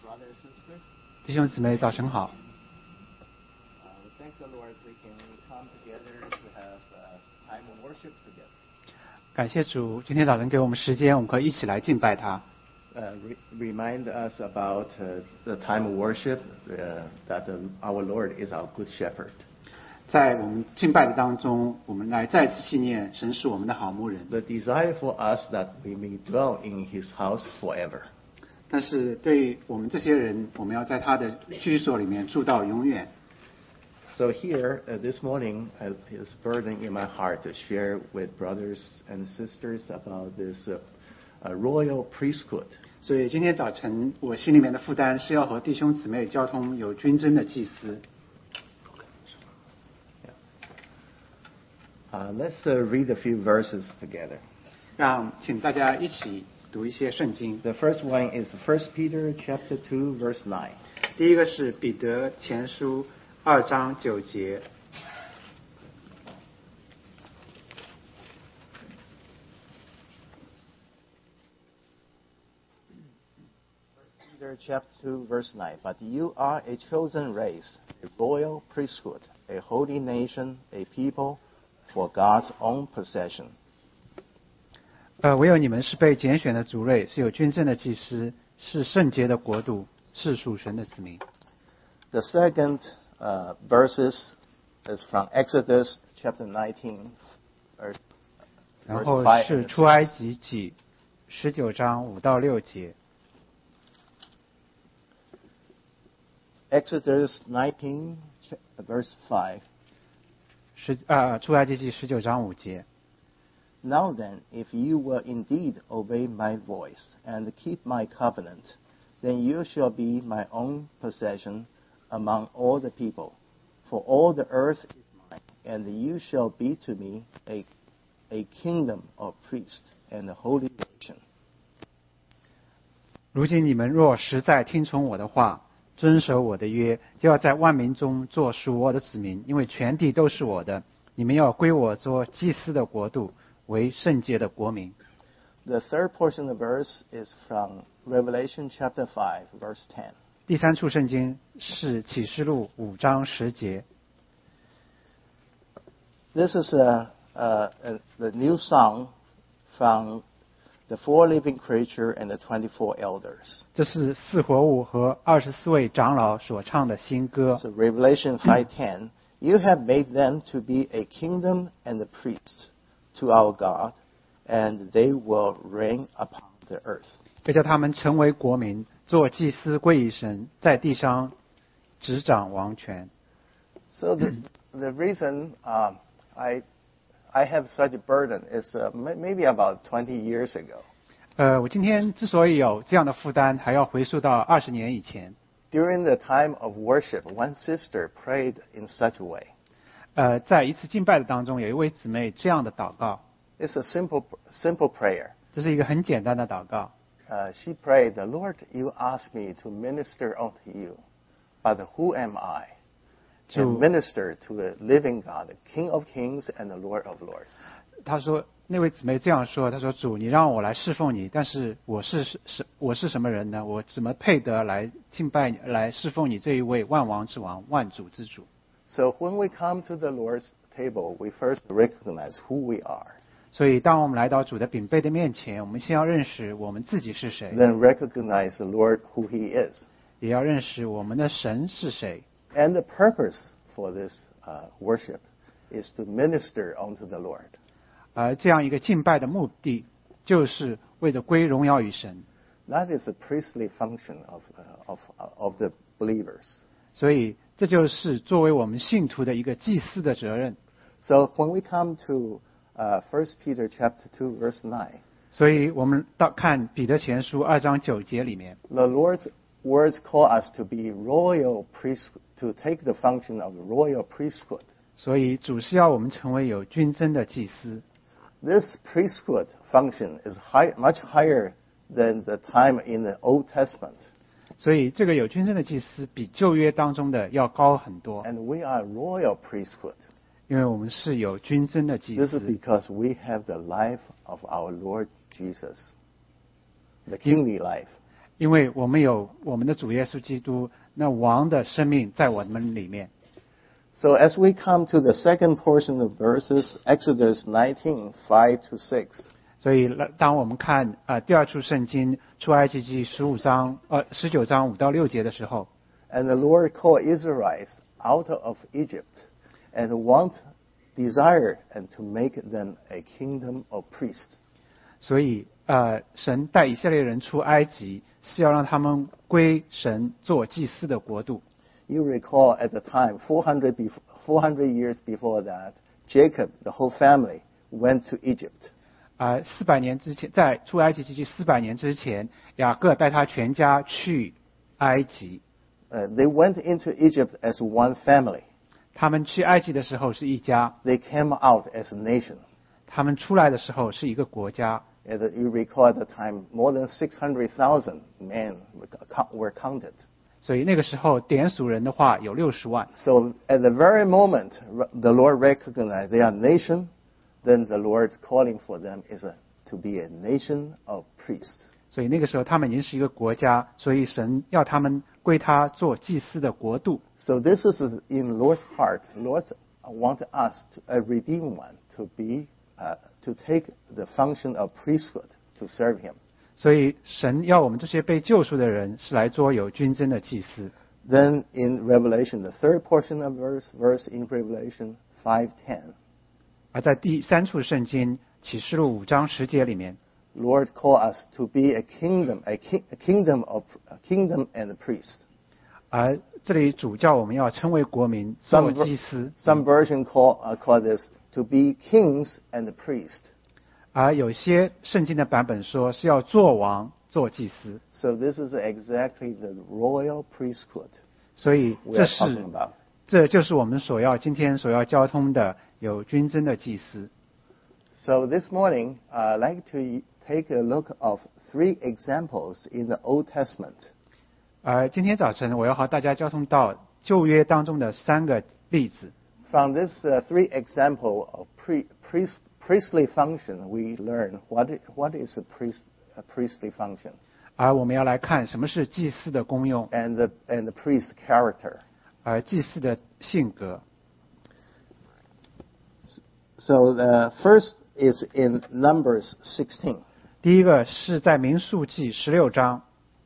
brothers and sisters. 弟兄姊妹，早晨好。 We thank the Lord we can come together to have time of worship together. 感谢主，今天早晨给我们时间，我们可以一起来敬拜他。 Remind us about the time of worship that our Lord is our good shepherd. 在我们敬拜的当中，我们来再次纪念神是我们的好牧人。 The desire for us that we may dwell in His house forever. 但是对我们这些人，我们要在他的居所里面住到永远。 So here, this morning, is burden in my heart to share with brothers and sisters about this royal priesthood. 所以今天早晨，我心里面的负担是要和弟兄姊妹交通有君尊的祭司。 Let's read a few verses together. 请大家一起读一些圣经。 The first one is 1 Peter chapter 2, verse 9. 第一个是彼得前书2章9节。 Peter chapter 2, verse 9. But you are a chosen race, a royal priesthood, a holy nation, a people for God's own possession. 唯有你们是被拣选的族类，是有君尊的祭司，是圣洁的国度，是属神的子民。 The second verses is from Exodus chapter 19, verse 然后 5 是 and 出埃及记19章5到6节。 Exodus 19, verse 5. 出埃及记19章5节。 Now then, if you will indeed obey my voice and keep my covenant, then you shall be my own possession among all the people. For all the earth is mine, and you shall be to me a kingdom of priests and a holy nation. 如今你们若实在听从我的话，遵守我的约，就要在万民中做属我的子民，因为全地都是我的。你们要归我做祭司的国度，为圣洁的国民。 The third portion of the verse is from Revelation chapter 5, verse 10. 第三处圣经是启示录5章10节。 This is the new song from the four living creatures and the 24 elders. 这是四活物和24位长老所唱的新歌。 So Revelation 5:10, you have made them to be a kingdom and a priest to our God, and they will reign upon the earth. 要叫他们成为国民，做祭司归于神，在地上执掌王权。 So the reason I have such a burden is maybe about 20 years ago. 我今天之所以有这样的负担，还要回溯到20年以前。 During the time of worship, one sister prayed in such a way. 在一次敬拜的当中，有一位姊妹这样的祷告。 It's a simple prayer. 这是一个很简单的祷告。 She prayed, "The Lord, you asked me to minister unto you, but who am I to minister to the living God, the King of Kings and the Lord of Lords?" 她说，那位姊妹这样说，她说：“主，你让我来侍奉你，但是我是什么人呢？我怎么配得来敬拜你，来侍奉你这一位万王之王、万主之主？” So when we come to the Lord's table, we first recognize who we are. 所以，当我们来到主的饼杯的面前，我们先要认识我们自己是谁， Then recognize the Lord who He is. 也要认识我们的神是谁。 And the purpose for this worship is to minister unto the Lord. 而这样一个敬拜的目的，就是为了归荣耀于神。 That is the priestly function of the believers. 所以，这就是作为我们信徒的一个祭司的责任。 So when we come to 1 Peter chapter 2, verse 9, 所以我们看彼得前书2章9节里面， the Lord's words call us to be royal priests, to take the function of royal priesthood. 所以主是要我们成为有君尊的祭司。 This priesthood function is much higher than the time in the Old Testament. 所以这个有君尊的祭司比旧约当中的要高很多。 And we are royal priesthood. 因为我们是有君尊的祭 This 司 is。because we have the life of our Lord Jesus, the kingly life. 因为我们有我们的主耶稣基督，那王的生命在我们里面。 So as we come to the second portion of verses, Exodus 19:5 to 6. 所以当我们看第二处圣经出埃及记19章5到6节的时候， And the Lord called Israelites out of Egypt, and desired and to make them a kingdom of priests. 所以神带以色列人出埃及，是要让他们归神做祭司的国度。 You recall at the time, 400 years before that, Jacob, the whole family, went to Egypt. 400年之前，在出埃及记400年之前，雅各带他全家去埃及。 They went into Egypt as one family. 他们去埃及的时候是一家， They came out as a nation. 他们出来的时候是一个国家。 And you recall at the time, more than 600,000 men were counted. 所以那个时候点数人的话有60万。 So at the very moment the Lord recognized they are a nation, then the Lord's calling for them is to be a nation of priests. 所以那个时候他们已经是一个国家，所以神要他们归他做祭司的国度。 So this is in Lord's heart. Lord want us, a redeemed one, to take the function of priesthood to serve Him. 所以神要我们这些被救赎的人是来做有军贞的祭司。 Then in Revelation, the third portion of verse in Revelation 5:10. 而在第3处圣经启示录5章10节里面， Lord call us to be a kingdom and a priest. 而这里主叫我们要成为国民，做祭司。 Some version call this to be kings and priests. 而有些圣经的版本说是要做王、做祭司。 So this is exactly the royal priesthood 所以 we are talking about. 这就是我们今天所要交通的有军贞的祭司。 So this morning, I'd like to take a look of 3 examples in the Old Testament. 今天早晨我要和大家交通到旧约当中的3个例子。 From this 3 example of priestly function, we learn what is a priestly function. 而我们要来看什么是祭司的功用 And the priest's character. 而祭司的性格。 So the first is in Numbers 16. 第一个是在民数记16章。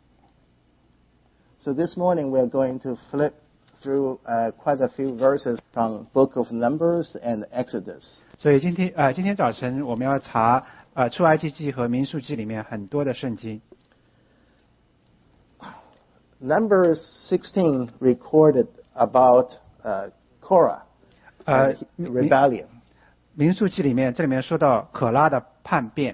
So this morning we're going to flip through quite a few verses from Book of Numbers and Exodus. 所以今天早晨我们要查出埃及记和民数记里面很多的圣经。 Numbers 16 recorded about Korah rebellion. 民数记里面这里面说到可拉的叛变。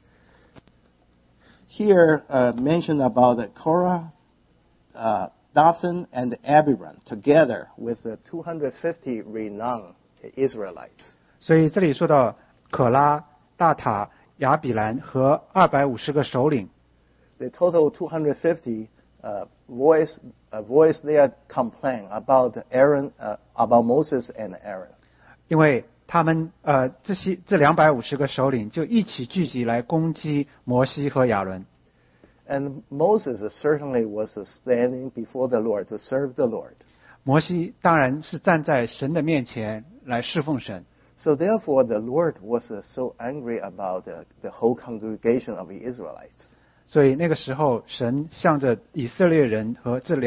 Here mentioned about Korah, Dathan, and Abiram together with the 250 renowned Israelites. 所以这里说到可拉、大塔、亚比兰和250个首领。 The total 250 voice their complaint about about Moses and Aaron. 因为他们这250个首领就一起聚集来攻击摩西和亚伦。 And Moses certainly was standing before the Lord to serve the Lord. 摩西当然是站在神的面前来侍奉神。 So therefore the Lord was so angry about the whole congregation of the Israelites. 所以那个时候，神向着以色列人和这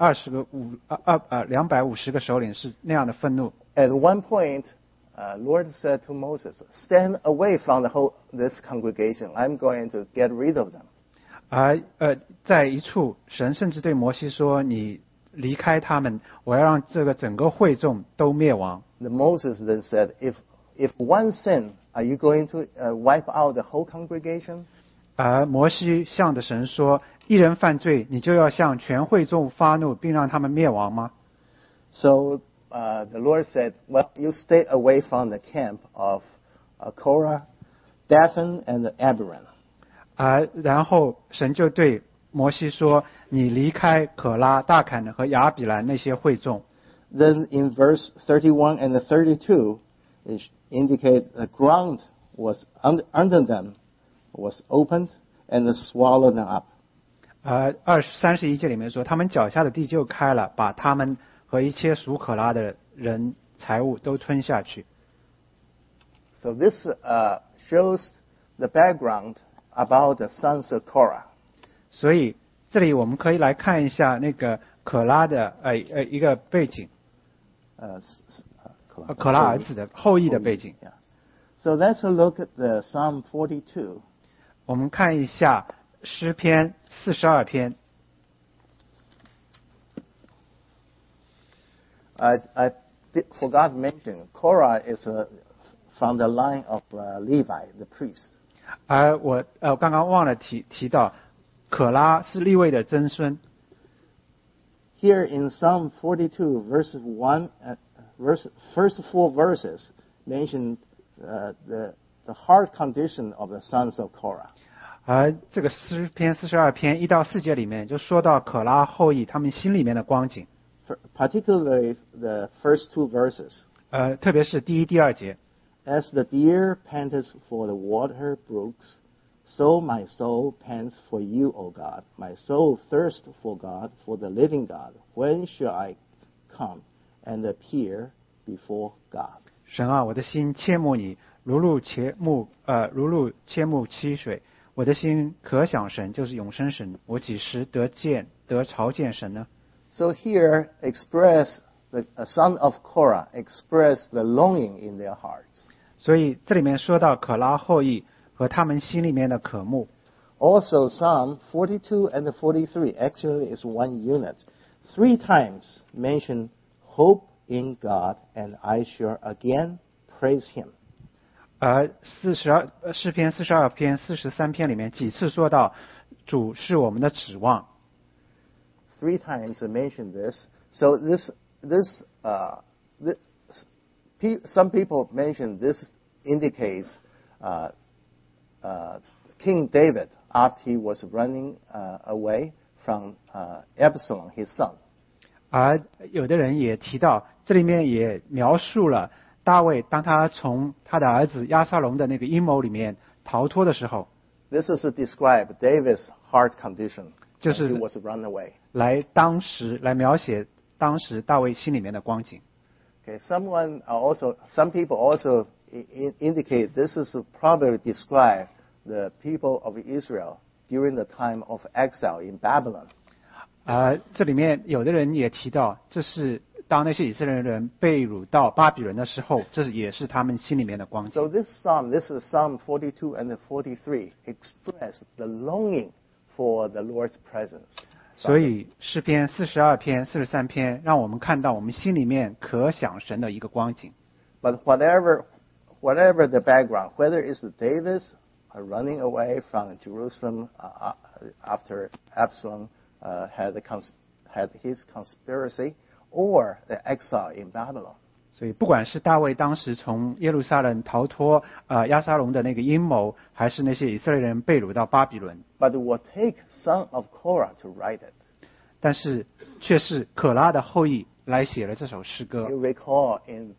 250个首领是那样的愤怒。 At one point, Lord said to Moses, "Stand away from this congregation. I'm going to get rid of them." 而在一处，神甚至对摩西说：“你离开他们，我要让这个整个会众都灭亡。” The Moses then said, "If one sin, are you going to wipe out the whole congregation?" 而摩西向着神说：“一人犯罪，你就要向全会众发怒，并让他们灭亡吗？” So the Lord said, "Well, you stay away from the camp of Korah, Dathan, and Abiram." 然后神就对摩西说：“你离开可拉、大坎和亚比兰那些会众。” Then in verse 31 and 32, it indicate the ground was under them was opened and swallowed them up. 31节里面说，他们脚下的地就开了，把他们和一切属可拉的人财物都吞下去。 So this shows the background about the sons of Korah. 所以这里我们可以来看一下那个可拉的一个背景，可拉儿子的后裔的背景。 Yeah. So let's look at the Psalm 42. 我们看一下诗篇42篇。 I forgot to mention, Korah is from the line of Levi, the priest. 我刚刚忘了提到，可拉是利未的曾孙。 Here in Psalm 42, first 4 verses mention the heart condition of the sons of Korah. 而这个诗篇42篇1到4节里面就说到可拉后裔他们心里面的光景。 Particularly the first 2 verses. 特别是第1、第2节。 As the deer panteth for the water brooks, so my soul pants for you, O God. My soul thirsts for God, for the living God. When shall I come and appear before God? 神啊，我的心切慕你，如入切慕溪水。我的心可想神，就是永生神。我几时得朝见神呢？ So here express the son of Korah express the longing in their hearts. 所以这里面说到可拉后裔和他们心里面的渴慕。 Also, Psalm 42 and 43 actually is one unit. 3 times mention hope in God, and I shall again praise Him. 诗篇42篇、43篇里面几次说到主是我们的指望。 3 times mention this. So some people mention this indicates King David after he was running away from Absalom, his son. 而有的人也提到，这里面也描述了大卫当他从他的儿子押沙龙的那个阴谋里面逃脱的时候。 This is to describe David's heart condition. 就是 he was run away. 来描写当时大卫心里面的光景。 Okay, some people also indicate this is probably describe the people of Israel during the time of exile in Babylon. 这里面有的人也提到，这是当那些以色列人被掳到巴比伦的时候，这也是他们心里面的光景。 So this is Psalm 42 and 43, express the longing for the Lord's presence. 所以诗篇42篇、43篇，让我们看到我们心里面可想神的一个光景。 But whatever the background, whether it's David's running away from Jerusalem after Absalom had his conspiracy, or the exile in Babylon. 所以不管是大卫当时从耶路撒冷逃脱押沙龙的那个阴谋，还是那些以色列人被掳到巴比伦， But it will take son of Korah to write it. 但是却是可拉的后裔来写了这首诗歌。 You recall in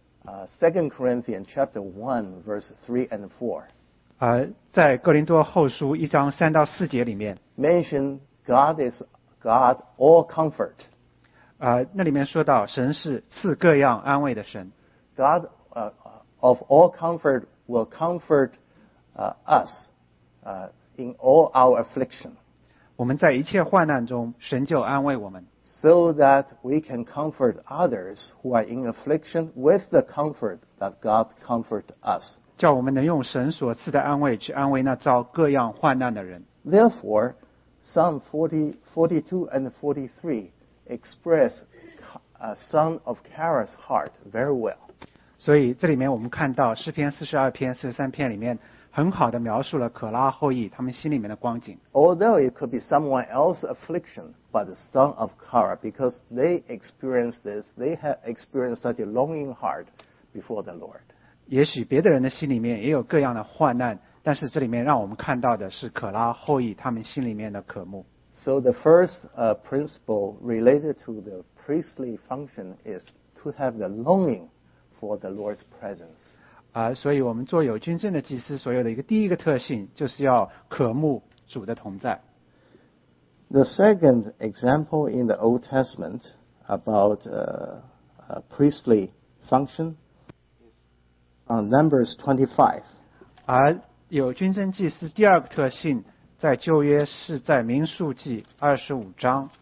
2 Corinthians chapter 1, verse 3 and 4. 在哥林多后书1章3到4节里面 Mention God is God all comfort. 那里面说到神是赐各样安慰的神。 God of all comfort will comfort us in all our affliction, 我们在一切患难中，神就安慰我们， so that we can comfort others who are in affliction with the comfort that God comfort us. 叫我们能用神所赐的安慰去安慰那遭各样患难的人。 Therefore, Psalm 42 and 43 express son of Korah's heart very well. 所以这里面我们看到诗篇42篇、43篇里面很好的描述了可拉后裔他们心里面的光景。 Although it could be someone else's affliction, but the son of Korah, because they experienced this, they have experienced such a longing heart before the Lord. 也许别的人的心里面也有各样的患难，但是这里面让我们看到的是可拉后裔他们心里面的渴慕。 So the first principle related to the priestly function is to have the longing for the Lord's presence. 所以我们做有君正的祭司，所有的第一个特性就是要渴慕主的同在。 The second example in the Old Testament about priestly function is on Numbers 25. 而有军政祭司第二个特性，在旧约是在民数记25章。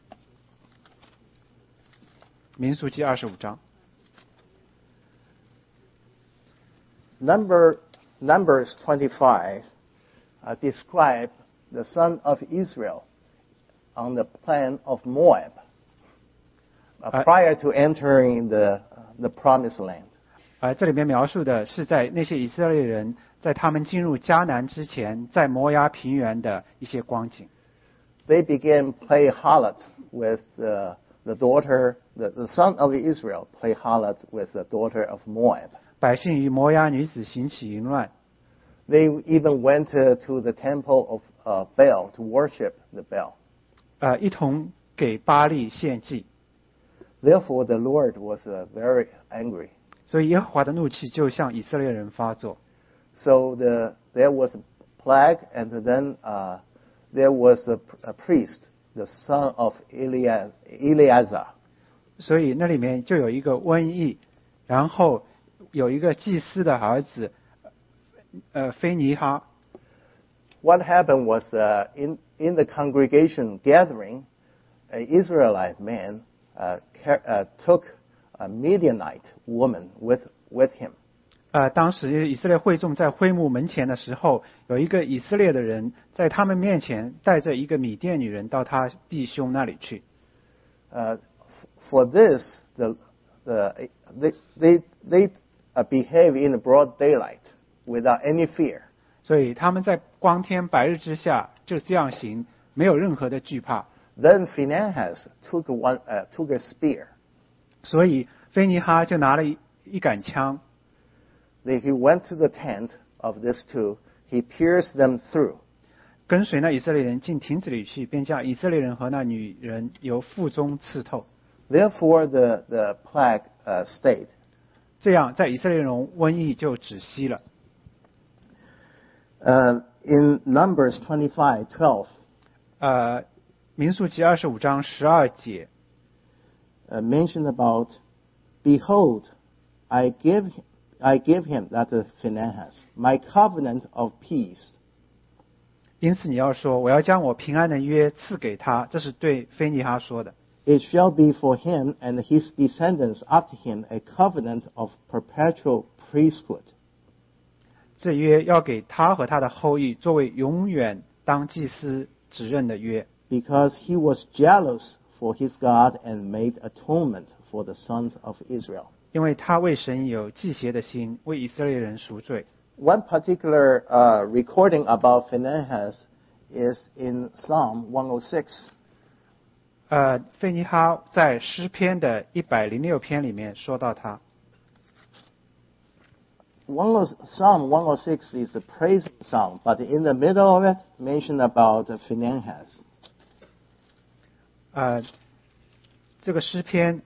民数记25章。 Numbers 25 describe the son of Israel on the plain of Moab prior to entering the promised land. 这里面描述的是在那些以色列人在他们进入迦南之前，在摩押平原的一些光景。 They began play harlot with the daughter, the son of Israel play harlot with the daughter of Moab. 百姓与摩押女子行起淫乱。 They even went to the temple of Baal to worship the Baal. 一同给巴力献祭。 Therefore, the Lord was very angry. 所以耶和华的怒气就向以色列人发作。 So there was a plague, and then there was a priest, the son of Eleazar. 所以那里面就有一个瘟疫，然后有一个祭司的儿子，菲尼哈。 What happened was in the congregation gathering, an Israelite man took a Midianite woman with him. 当时以色列会众在会幕门前的时候，有一个以色列的人在他们面前带着一个米甸女人到他弟兄那里去。 For this, they behave in broad daylight without any fear. 所以他们在光天白日之下就这样行，没有任何的惧怕。 Then Phinehas took a spear. 所以菲尼哈就拿了一杆枪。 He went to the tent of these two. He pierced them through. 跟随那以色列人进亭子里去，便将以色列人和那女人由腹中刺透。 Therefore, the plague stayed. 这样，在以色列人瘟疫就止息了。 In Numbers 25:12. 民数记25章12节。 Mentioned about, behold, I give him, that is Phinehas, my covenant of peace. 因此你要说，我要将我平安的约赐给他，这是对菲尼哈说的。 It shall be for him and his descendants after him a covenant of perpetual priesthood. 这约要给他和他的后裔作为永远当祭司指认的约。 Because he was jealous for his God and made atonement for the sons of Israel. 因为他为神有忌邪的心，为以色列人赎罪。 One particular recording about Phinehas is in Psalm 106. 菲尼哈在诗篇的106篇里面说到他。 Psalm 106 is a praise song, but in the middle of it, mentioned about Phinehas. 这个诗篇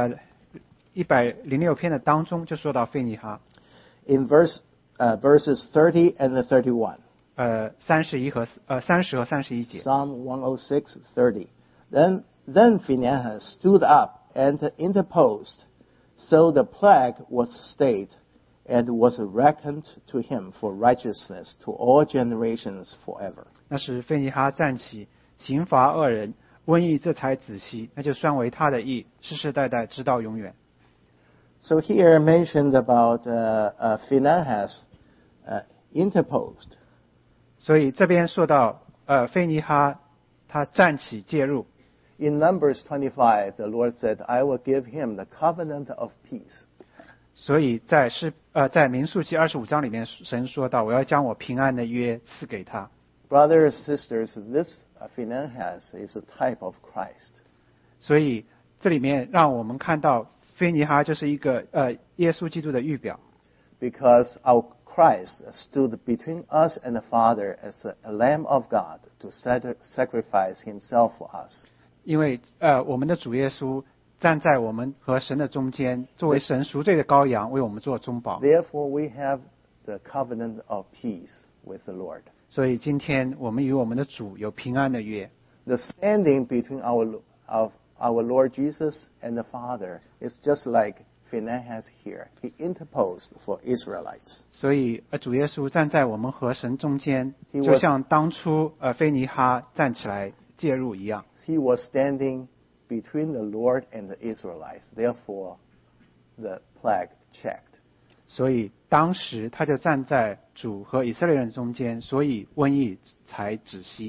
106篇的当中就说到菲尼哈。 In verses 30 and 31. 30和31节。 Psalm 106:30. Then Phinehas stood up and interposed, so the plague was stayed, and was reckoned to him for righteousness to all generations forever. 那时菲尼哈站起，刑罚恶人，瘟疫这才止息，那就算为他的义，世世代代直到永远。 So here mentioned about Phinehas interposed. 所以这边说到菲尼哈他站起介入。 In Numbers 25, the Lord said, "I will give him the covenant of peace." 所以在民数记25章里面，神说到，我要将我平安的约赐给他。 Brothers and sisters, this Phinehas is a type of Christ. 所以这里面让我们看到菲尼哈就是一个耶稣基督的预表。 Because our Christ stood between us and the Father as a Lamb of God to sacrifice himself for us. 因为我们的主耶稣站在我们和神的中间，作为神赎罪的羔羊，为我们做中保。 Therefore, we have the covenant of peace with the Lord. 所以今天我们与我们的主有平安的约。 The standing between our Lord Jesus and the Father is just like Phinehas here. He interposed for Israelites. 所以主耶稣站在我们和神中间， He 就 was- 像当初菲尼哈站起来介入一样。 He was standing between the Lord and the Israelites. Therefore, the plague checked. 所以当时他就站在主和以色列人中间，所以瘟疫才止息。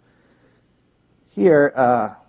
Here,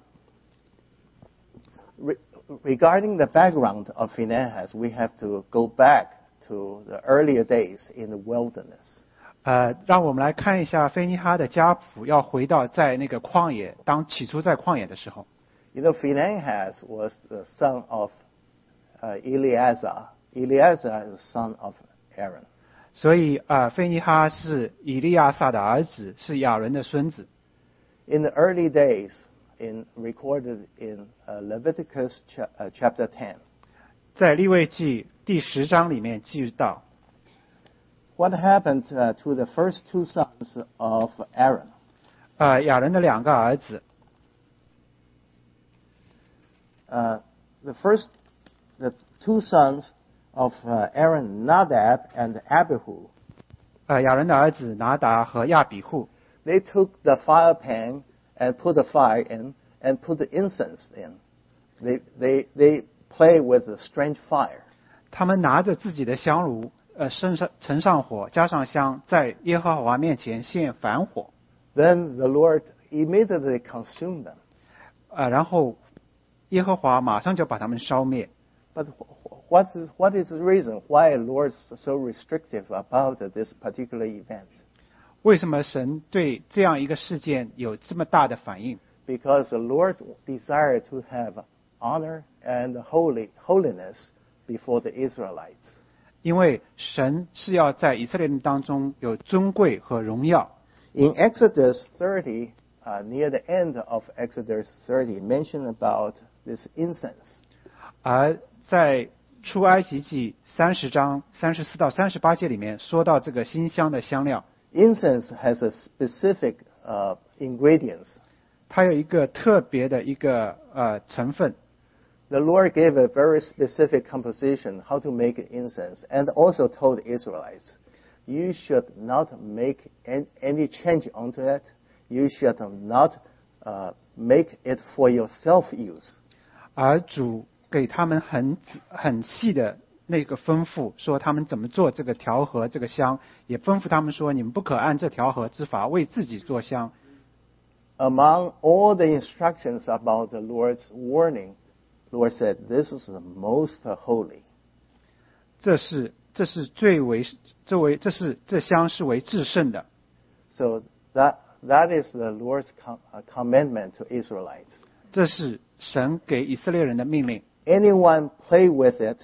regarding the background of Phinehas, we have to go back to the earlier days in the wilderness. 让我们来看一下菲尼哈的家谱，要回到在那个旷野，当起初在旷野的时候。 You know, Phinehas was the son of Eleazar. Eleazar is the son of Aaron. 所以菲尼哈是以利亚撒的儿子，是亚伦的孙子。 In the early days, recorded in Leviticus chapter 10, 在利未记第10章里面记到， what happened to the first two sons of Aaron? 亚伦的2个儿子， The two sons of Aaron, Nadab and Abihu, 亚伦的儿子拿达和亚比户， they took the fire pan and put the fire in and put the incense in. They play with the strange fire. 他们拿着自己的香炉，盛上火，加上香，在耶和华面前献反火。 Then the Lord immediately consumed them. 然后耶和华马上就把他们烧灭。 But what is the reason why the Lord is so restrictive about this particular event? 为什么神对这样一个事件有这么大的反应？ Because the Lord desired to have honor and holiness before the Israelites. 因为神是要在以色列人当中有尊贵和荣耀。 In Exodus 30, near the end of Exodus 30, mentioned about this incense. 而在出埃及记30章34到38节里面说到这个馨香的香料， Incense has a specific ingredients. 它有一个特别的一个成分。 The Lord gave a very specific composition how to make incense, and also told the Israelites, you should not make any change onto it. You should not make it for yourself use. 而主给他们很细的那个吩咐，说他们怎么做这个调和这个香，也吩咐他们说，你们不可按这调和之法为自己做香。 Among all the instructions about the Lord's warning, the Lord said, this is the most holy. 这香是为至圣的。 So that is the Lord's commandment to Israelites. 这是神给以色列人的命令。 Anyone play with it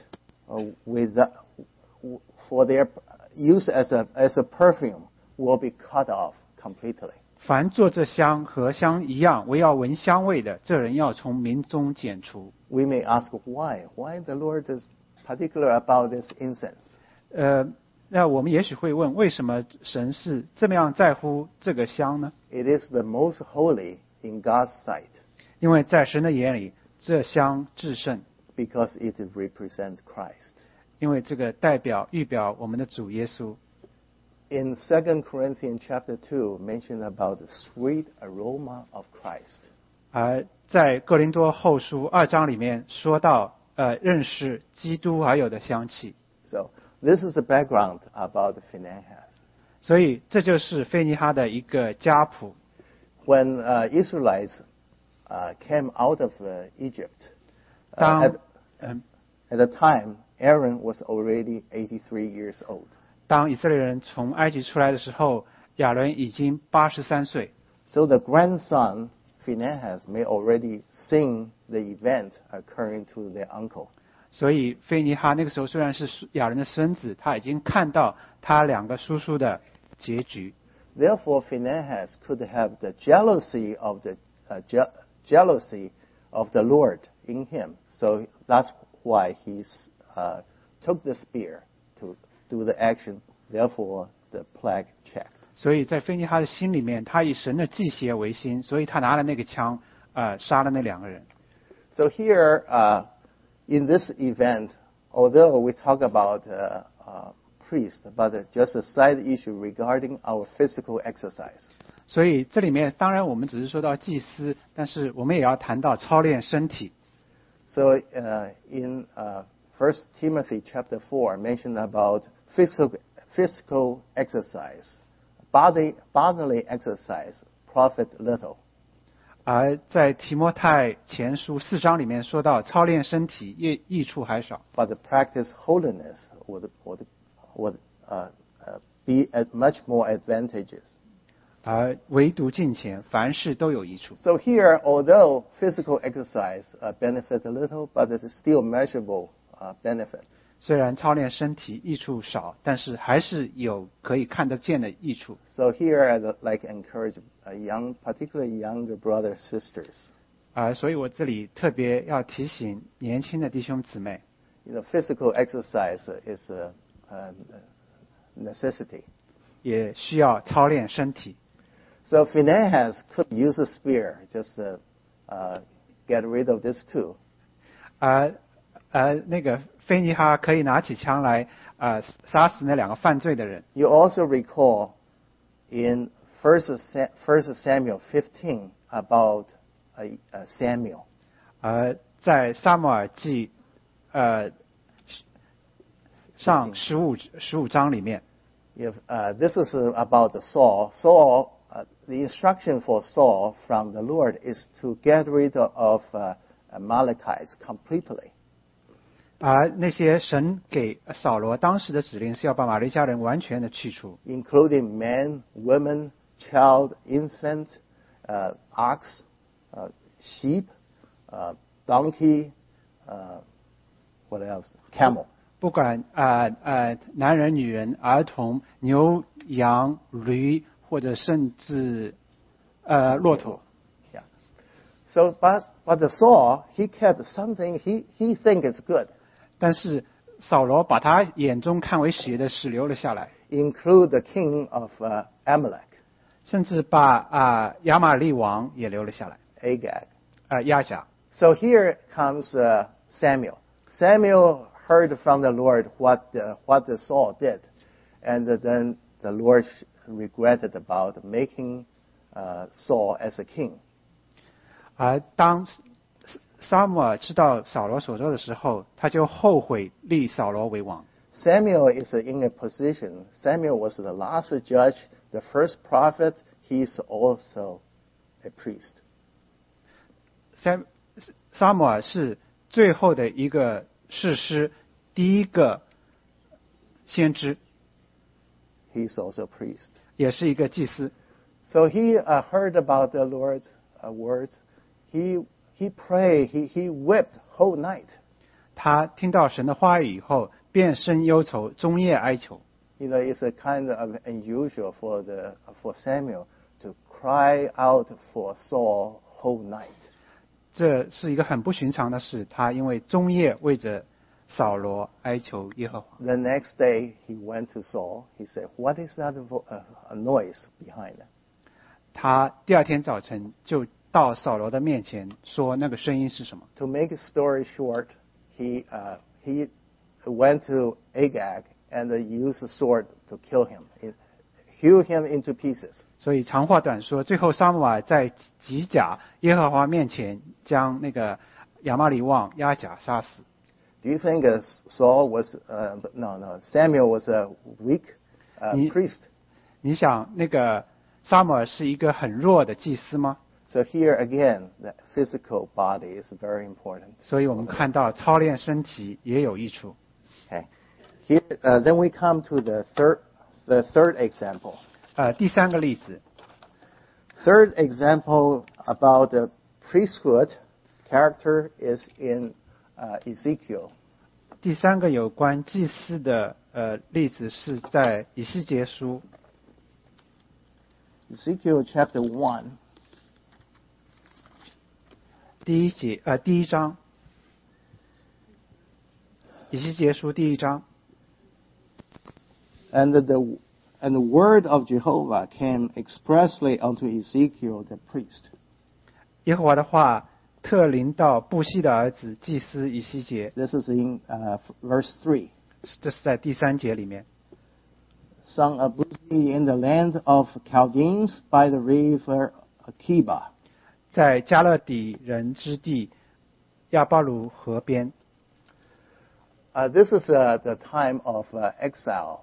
for their use as a perfume will be cut off completely. 凡做这香和香一样，唯要闻香味的，这人要从民中剪除。 We may ask why? Why the Lord is particular about this incense? 那我们也许会问，为什么神是这么样在乎这个香呢？ It is the most holy in God's sight 因为在神的眼里，这香至圣， because it represents Christ. 因为这个预表我们的主耶稣。 In 2 Corinthians chapter 2, mentioned about the sweet aroma of Christ. 而在哥林多后书2章里面说到，认识基督而有的香气。 So this is the background about Phinehas. 所以这就是菲尼哈的一个家谱。 When Israelites came out of Egypt, at the time, Aaron was already 83 years old. 当以色列人从埃及出来的时候，亚伦已经83岁。 So the grandson, Phinehas, may already seen the event occurring to their uncle. 所以菲尼哈那个时候虽然是亚伦的孙子，他已经看到他2个叔叔的结局。 Therefore, Phinehas could have the jealousy of the Lord in him. So that's why he took the spear to do the action. Therefore, the plague checked. 所以在菲尼哈的心里面，他以神的祭邪为心，所以他拿了那个枪，杀了那2个人。 So here, in this event, although we talk about priest, but just a side issue regarding our physical exercise. 所以这里面当然我们只是说到祭司，但是我们也要谈到操练身体。 So in 1 Timothy chapter 4 mentioned about physical exercise, bodily exercise profit little. 而在提摩太前书4章里面说到，操练身体益处还少。 But the practice holiness would be much more advantageous. 而唯独敬虔，凡事都有益处。 So here, although physical exercise benefits a little, but it is still measurable benefit. 虽然操练身体益处少，但是还是有可以看得见的益处。 So here, I'd like to encourage particularly younger brothers sisters. 所以我这里特别要提醒年轻的弟兄姊妹， Physical exercise is a necessity. 也需要操练身体。 So Phinehas could use a spear, just get rid of this too. 那个菲尼哈可以拿起枪来杀死那2个犯罪的人。 You also recall in 1 Samuel 15 about Samuel. 在撒母耳记上15章里面。 This is about Saul. Saul, the instruction for Saul from the Lord is to get rid of Amalekites completely. 那些神给扫罗当时的指令是要把马利加人完全的去除 ，including men, women, child, infant, ox, sheep, donkey, what else? Camel. 不管男人、女人、儿童、牛、羊、驴，或者甚至骆驼。 Yeah. So, but the Saul, he kept something he think is good. 但是扫罗把他眼中看为邪的事留了下来。 Include the king of Amalek. 甚至把亚玛利王也留了下来。 Agag. 亚甲。 So here comes Samuel. Samuel heard from the Lord what the Saul did, and then the Lord regretted about making Saul as a king. 而当撒母耳知道扫罗所做的时候，他就后悔立扫罗为王。 Samuel is in a position. Samuel was the last judge, the first prophet. He's also a priest. 撒母耳是最后的一个士师，第一个先知。 He's also a priest. 也是一个祭司。 So he heard about the Lord's words. He prayed. He wept whole night. 他听到神的话语以后，便生忧愁，终夜哀求。 It's a kind of unusual for Samuel to cry out for Saul whole night. 这是一个很不寻常的事，他因为终夜为着扫罗哀求耶和华。 The next day he went to Saul. He said, "What is that a noise behind?" 他第二天早晨就到扫罗的面前说：“那个声音是什么？” To make a story short, he went to Agag and used a sword to kill him, hew him into pieces. 所以长话短说，最后撒母耳在吉甲耶和华面前将那个亚玛利王亚甲杀死。 Do you think Saul was no Samuel was a weak priest? 你想那个撒母耳是一个很弱的祭司吗？ So here again, the physical body is very important. 所以我们看到操练身体也有益处。 Okay. Here, then we come to the third example. 第三个例子。 Third example about the priesthood character is in Ezekiel. 第三个有关祭司的例子是在以西结书。 Ezekiel chapter 1. 第一章。以西结书第一章。 And And the word of Jehovah came expressly unto Ezekiel the priest. 耶和华的话特临到布西的儿子祭司以西结， This is in verse 3. 这是在第3节里面。 Son of Buzi in the land of Chaldeans by the river Akiba. 在加勒底人之地亚巴鲁河边。 This is the time of exile.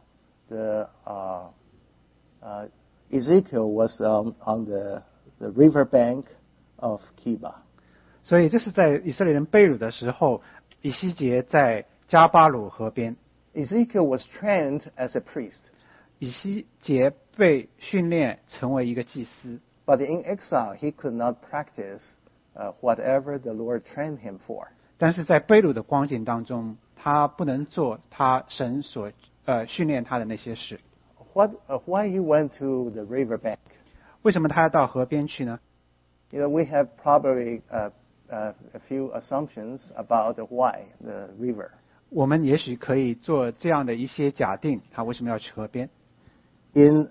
Ezekiel was on the river bank of Kiba. 所以这是在以色列人被掳的时候，以西结在加巴鲁河边。 Ezekiel was trained as a priest. 以西结被训练成为一个祭司， But in exile, he could not practice whatever the Lord trained him for. 但是在被掳的光景当中，他不能做他神所训练他的那些事。 Why he went to the river bank? 为什么他要到河边去呢？ You know, we have probably a few assumptions about why the river. 我们也许可以做这样的一些假定，他为什么要去河边？ In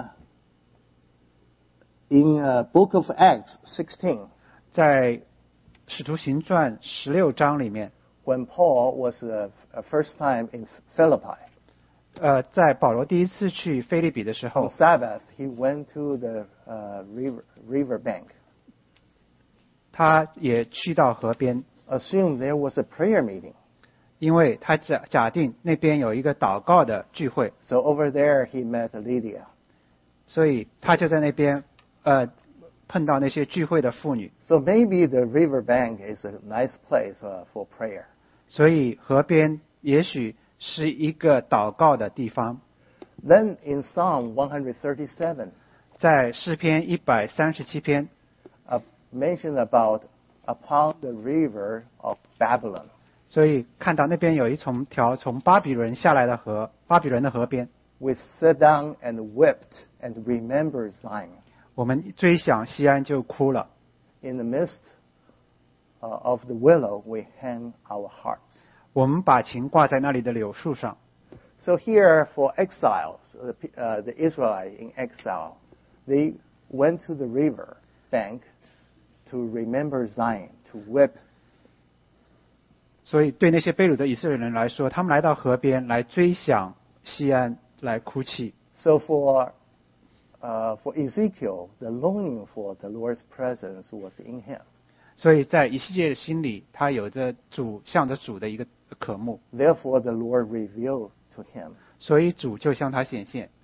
Book of Acts 16, 在使徒行传16章里面， when Paul was the first time in Philippi, 在保罗第一次去腓立比的时 on 候， Sabbath, he went to the river bank. 他也去到河边， Assume there was a prayer meeting. 因为他假定那边有一个祷告的聚会， So over there, he met Lydia. 所以他就在那边碰到那些聚会的妇女， So maybe the river bank is a nice place for prayer. 所以河边也许是一个祷告的地方。 Then in Psalm 137, 在诗篇137篇 mentioned about upon the river of Babylon. 所以看到那边有一条从巴比伦下来的河，巴比伦的河边， We sit down and wept and remember Zion. 我们追想西安就哭了。 In the midst of the willow, we hang our hearts. 我们把琴挂在那里的柳树上。 So here for exiles, the Israelites in exile, they went to the river bank to remember Zion, to weep. 所以对那些被掳的以色列人来说，他们来到河边来追想西安，来哭泣。 So for Ezekiel, the longing for the Lord's presence was in him. 所以在以西结的心里，他有着向着主的一个渴慕。 Therefore, the Lord revealed to him 所以主就向他显现，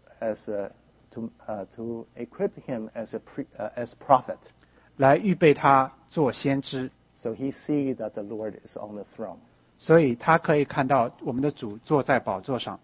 to equip him as prophet. 来预备他做先知。 So he see that the Lord is on the throne. 所以他可以看到我们的主坐在宝座上。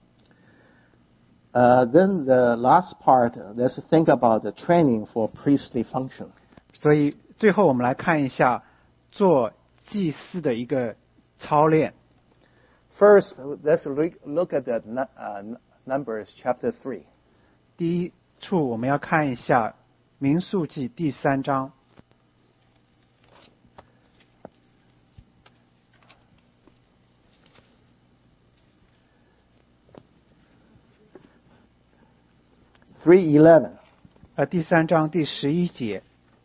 Then the last part, let's think about the training for priestly function. 所以最后我们来看一下做祭司的一个操练。 First, let's look at the Numbers chapter 3. 第一处我们要看一下民数记第3章。 3:11. 第3章第11节。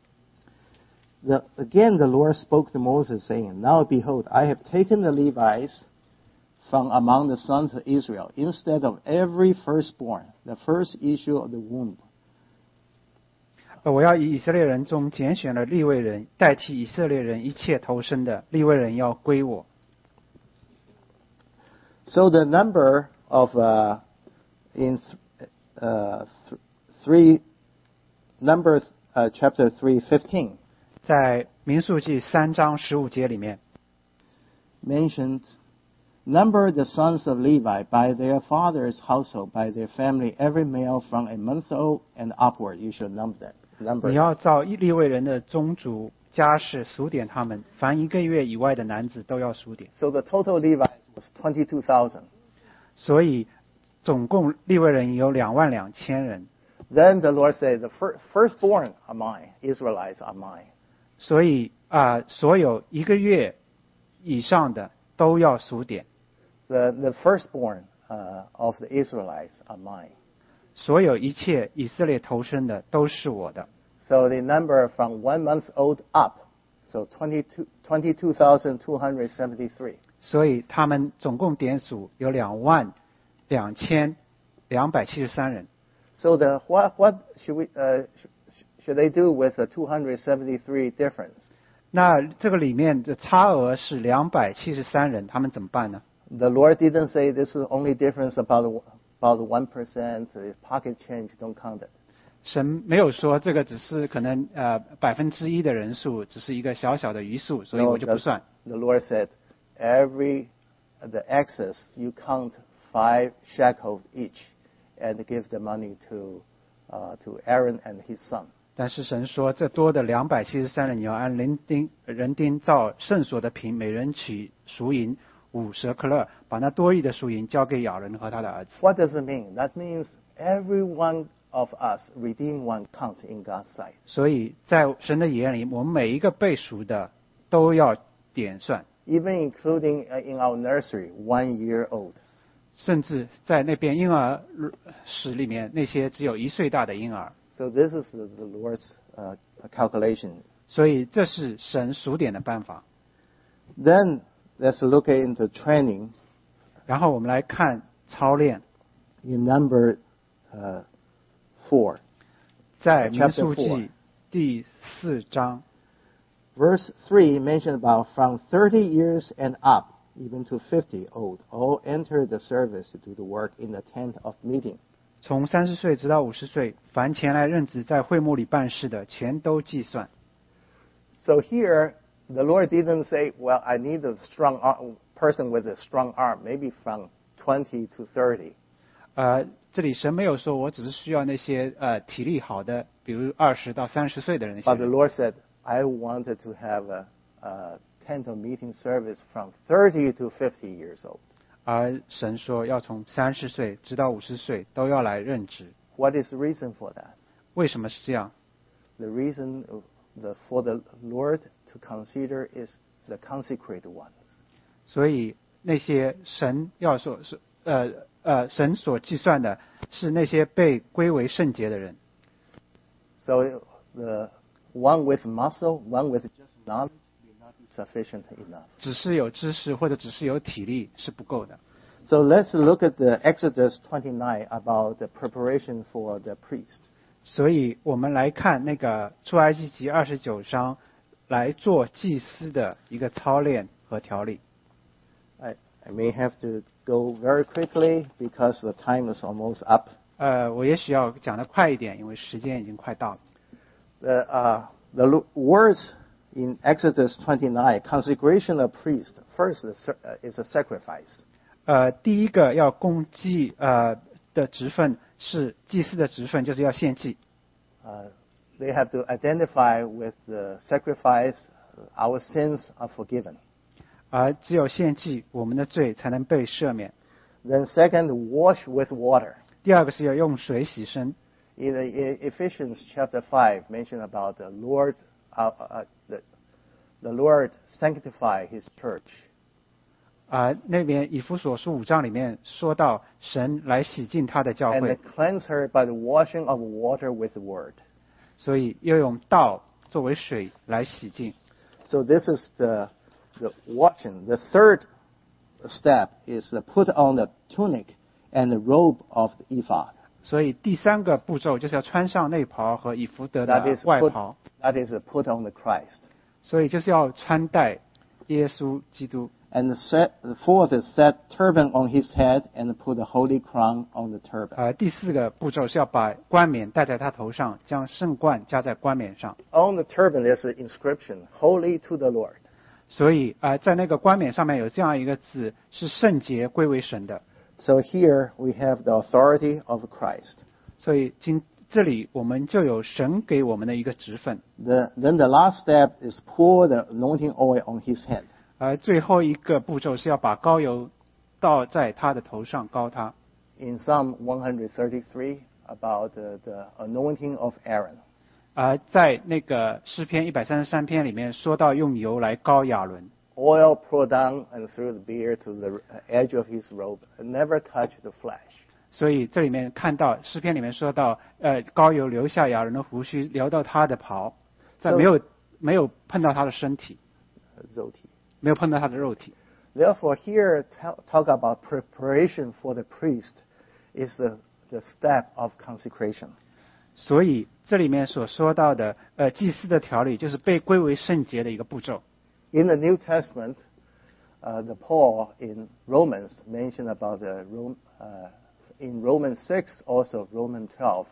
Again, the Lord spoke to Moses, saying, Now behold, I have taken the Levites from among the sons of Israel, instead of every firstborn, the first issue of the womb. 我要以色列人中拣选了利未人，代替以色列人一切投生的利未人要归我。 So the number of chapter 3:15. 在民数记3章15节里面 mentioned, number the sons of Levi by their father's household, by their family, every male from a month old and upward. You should number 你要照利未人的宗族家世数点他们，凡1个月以外的男子都要数点。 So the total Levites was 22,000. 所以总共利未人有22000人。 Then the Lord said, the firstborn are mine, Israelites are mine. 所以所有1个月以上的都要数点。 The firstborn of the Israelites are mine. 所有一切以色列头生的都是我的。 So the number from 1 month old up, so 22,273. 所以他们总共点数有22273人。 So what should they do with the 273 difference? 那这个里面的差额是273人，他们怎么办呢？ The Lord didn't say this is only difference about 1%. The pocket change don't count it. 神没有说这个只是可能1%的人数，只是一个小小的余数，所以我就不算。 The Lord said, the excess you count 5 shekels each, and give the money to Aaron and his son. 但是神说，这多的273人，你要按人丁照圣所的平，每人取赎银5舍克勒，把那多余的赎银交给亚伦和他的儿子。 What does it mean? That means every one of us, redeemed one, counts in God's sight. 所以在神的眼里，我们每一个被赎的都要点算， Even including in our nursery, 1 year old. 甚至在那边婴儿室里面，那些只有1岁大的婴儿。 So this is the Lord's calculation. 所以这是神数点的办法。 Then let's look at the training 然后我们来看操练， in number 4. 在民数记第4章。 Verse 3 mentioned about from 30 years and up, even to 50 old, all enter the service to do the work in the tent of meeting. 从30岁直到50岁，凡前来任职在会幕里办事的，全都计算。 So here, the Lord didn't say, well, I need a strong person with a strong arm, maybe from 20 to 30. 这里神没有说我只是需要那些体力好的，比如20到30岁的人那些 But the 人。 Lord said, I wanted to have a tent of meeting service from 30 to 50 years old. 而神说要从30岁直到50岁都要来任职。 What is the reason for that? 为什么是这样？ The reason for the Lord to consider is the consecrated ones. 所以那些神要说是神所计算的是那些被归为圣洁的人。 So the one with muscle, one with just knowledge will not be sufficient enough. 只是有知识或者只是有体力是不够的。 So let's look at the Exodus 29 about the preparation for the priest. 所以我们来看那个出埃及记29章，来做祭司的一个操练和条例。 I may have to go very quickly because the time is almost up. 我也许要讲得快一点，因为时间已经快到了。 The words in Exodus 29, consecration of priest, first is a sacrifice. 第一个要供祭的职分是祭司的职分，就是要献祭。 They have to identify with the sacrifice, our sins are forgiven. 而只有献祭，我们的罪才能被赦免。 Then second, wash with water. 第二个是要用水洗身。 In Ephesians chapter 5, mentioned about the Lord, the Lord sanctify His church. 那边以弗所书5章里面说到，神来洗净他的教 And 会， cleanse her by the washing of water with the word. 所以要用道作为水来洗净。 So this is the washing. The third step is to put on the tunic and the robe of the ephod. 所以第3个步骤就是要穿上内袍和以弗得的 That is 外 put, 袍， that is put on the Christ. 所以就是要穿戴耶稣基督。 And the fourth is set turban on his head and put the holy crown on the turban. 第4个步骤是要把冠冕戴在他头上，将圣冠加在冠冕上。 On the turban there's an inscription, holy to the Lord. 所以在那个冠冕上面有这样一个字，是圣洁归为神的。 So here we have the authority of Christ. 所以这里我们就有神给我们的一个职分。 Then the last step is pour the anointing oil on his head. 而最后一个步骤是要把膏油倒在他的头上，膏他。 In Psalm 133 about the anointing of Aaron. 在那个诗篇133篇里面说到用油来膏亚伦， Oil poured down and through the beard to the edge of his robe, and never touch the flesh. 所以这里面看到诗篇里面说到，膏油流下亚伦的胡须，流到他的袍，在没有碰到他的身体，没有碰到他的肉体。 Therefore, here talk about preparation for the priest is the step of consecration. 所以这里面所说到的祭司的条例，就是被归为圣洁的一个步骤。 In the New Testament, the Paul in Romans mentioned about in Romans 6, also Romans 12.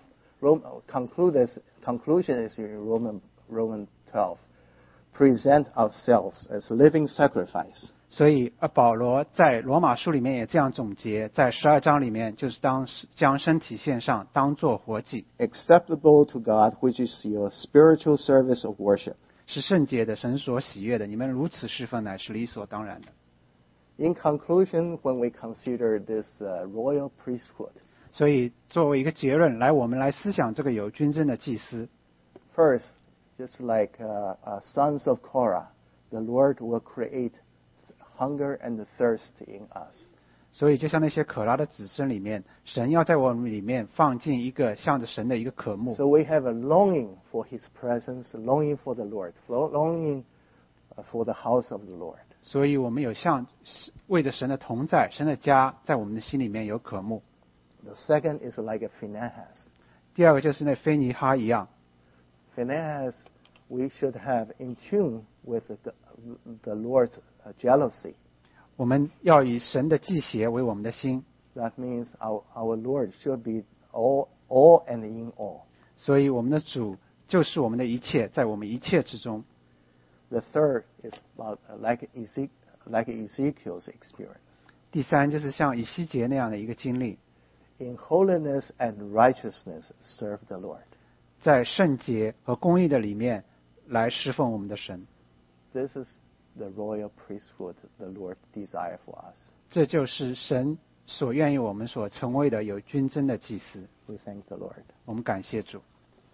Conclusion is in Romans 12. Present ourselves as living sacrifice. 所以保罗在罗马书里面也这样总结，在12章里面就是将身体献上，当作活祭。 Acceptable to God, which is your spiritual service of worship. 是圣洁的，神所喜悦的。你们如此侍奉，乃是理所当然的。 In conclusion, when we consider this royal priesthood. 所以作为一个结论，我们来思想这个有君尊的祭司。 First, just like sons of Korah, the Lord will create hunger and thirst in us. 所以就像那些可拉的子孙里面，神要在我们里面放进一个向着神的一个渴慕。 So we have a longing for His presence, longing for the Lord, longing for the house of the Lord. 所以我们有为着神的同在，神的家在我们的心里面有渴慕。 The second is like a Phinehas. 第二个就是那菲尼哈一样。 Phinehas, we should have in tune with the Lord's jealousy. 我们要以神的忌邪为我们的心。 That means our Lord should be all and in all. 所以我们的主就是我们的一切，在我们一切之中。 The third is about like Ezekiel's experience. 第三就是像以西结那样的一个经历。 In holiness and righteousness, serve the Lord. 在圣洁和公义的里面来侍奉我们的神。 This is the royal priesthood the Lord desires for us. 这就是神所愿意我们所成为的有君尊的祭司。 We thank the Lord. 我们感谢主。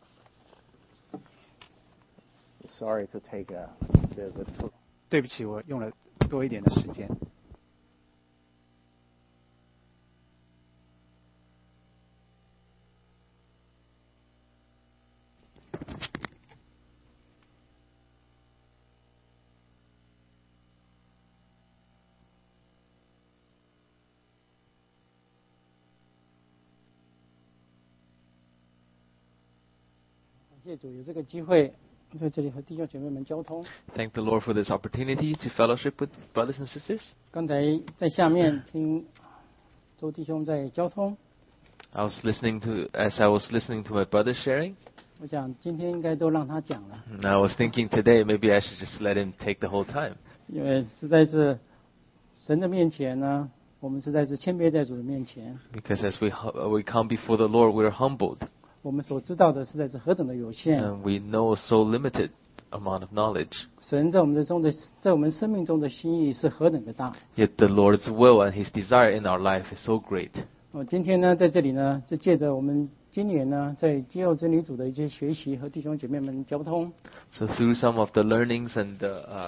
Sorry to take the 对不起，我用了多一点的时间。 谢主有这个机会在这里和弟兄姐妹们交通。 Thank the Lord for this opportunity to fellowship with brothers and sisters. 刚才在下面听周弟兄在交通。 As I was listening to my brother sharing. 我想今天应该都让他讲了。 And I was thinking today maybe I should just let him take the whole time. 因为实在是神的面前呢，我们实在是谦卑在主的面前。 Because as we come before the Lord, we are humbled. 我们所知道的实在是何等的有限。 And we know so limited amount of knowledge. 神在我们生命中的心意是何等的大。 Yet the Lord's will and His desire in our life is so great. 今天呢，在这里呢，就借着我们今年呢，在基要真理组的一些学习和弟兄姐妹们交通。 So through some of the learnings and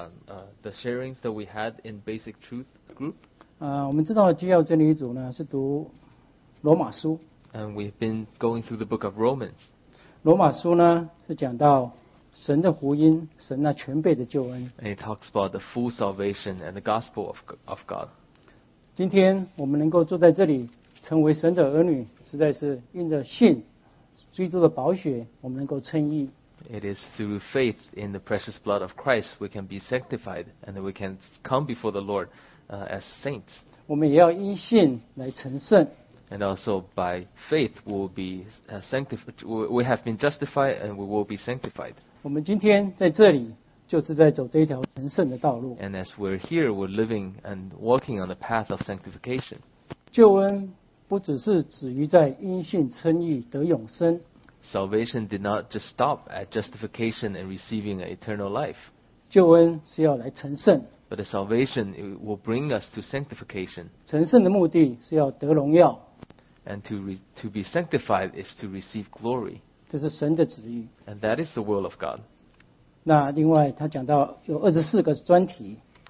the sharings that we had in Basic Truth Group. 我们知道基要真理组呢是读罗马书。 And we've been going through the book of Romans. 罗马书呢是讲到神的福音，神那全备的救恩。 And it talks about the full salvation and the gospel of God. 今天我们能够坐在这里，成为神的儿女，实在是因着信，基督的宝血，我们能够称义。 It is through faith in the precious blood of Christ we can be sanctified and that we can come before the Lord as saints. 我们也要因信来成圣。 And also by faith we will be sanctified. We have been justified and we will be sanctified. 我们今天在这里，就是在走这一条成圣的道路。 And as we're here, we're living and walking on the path of sanctification. 救恩不只是止于在因信称义得永生。 Salvation did not just stop at justification and receiving an eternal life. 救恩是要来成圣。 But the salvation will bring us to sanctification. 成圣的目的是要得荣耀。 And to be sanctified is to receive glory. 这是神的旨意。 And that is the will of God. 那另外他讲到有24个专题。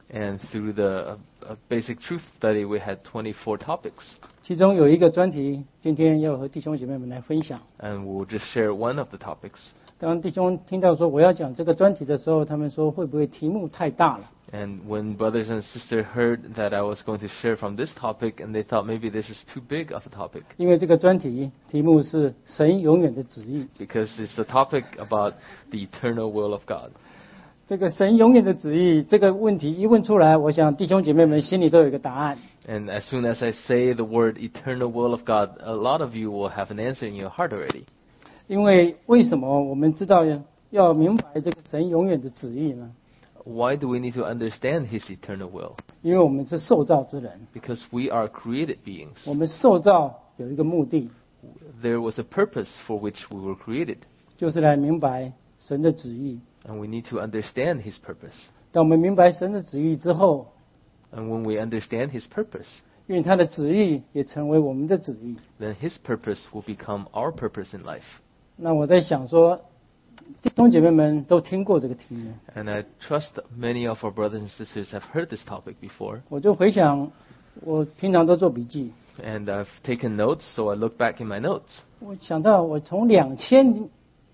And through the basic truth study, we had 24 topics. 其中有一个专题，今天要和弟兄姐妹们来分享。 And we'll just share one of the topics. 当弟兄听到说我要讲这个专题的时候，他们说会不会题目太大了？ And when brothers and sisters heard that I was going to share from this topic, and they thought maybe this is too big of a topic. 因为这个专题题目是神永远的旨意。 Because it's a topic about the eternal will of God. 这个神永远的旨意这个问题一问出来，我想弟兄姐妹们心里都有一个答案。 And as soon as I say the word eternal will of God, a lot of you will have an answer in your heart already. 因为什么我们知道要明白这个神永远的旨意呢？ Why do we need to understand His eternal will? 因为我们是受造之人， Because we are created beings. 我们受造有一个目的， There was a purpose for which we were created. 就是来明白神的旨意。 And we need to understand His purpose. 当我们明白神的旨意之后， And when we understand His purpose, 愿他的旨意也成为我们的旨意。 then His purpose will become our purpose in life. 那我在想说，弟兄姐妹们都听过这个题目， And I trust many of our brothers and sisters have heard this topic before. 我就回想，我平常都做笔记， And I've taken notes, so I look back in my notes. 我想到我从2000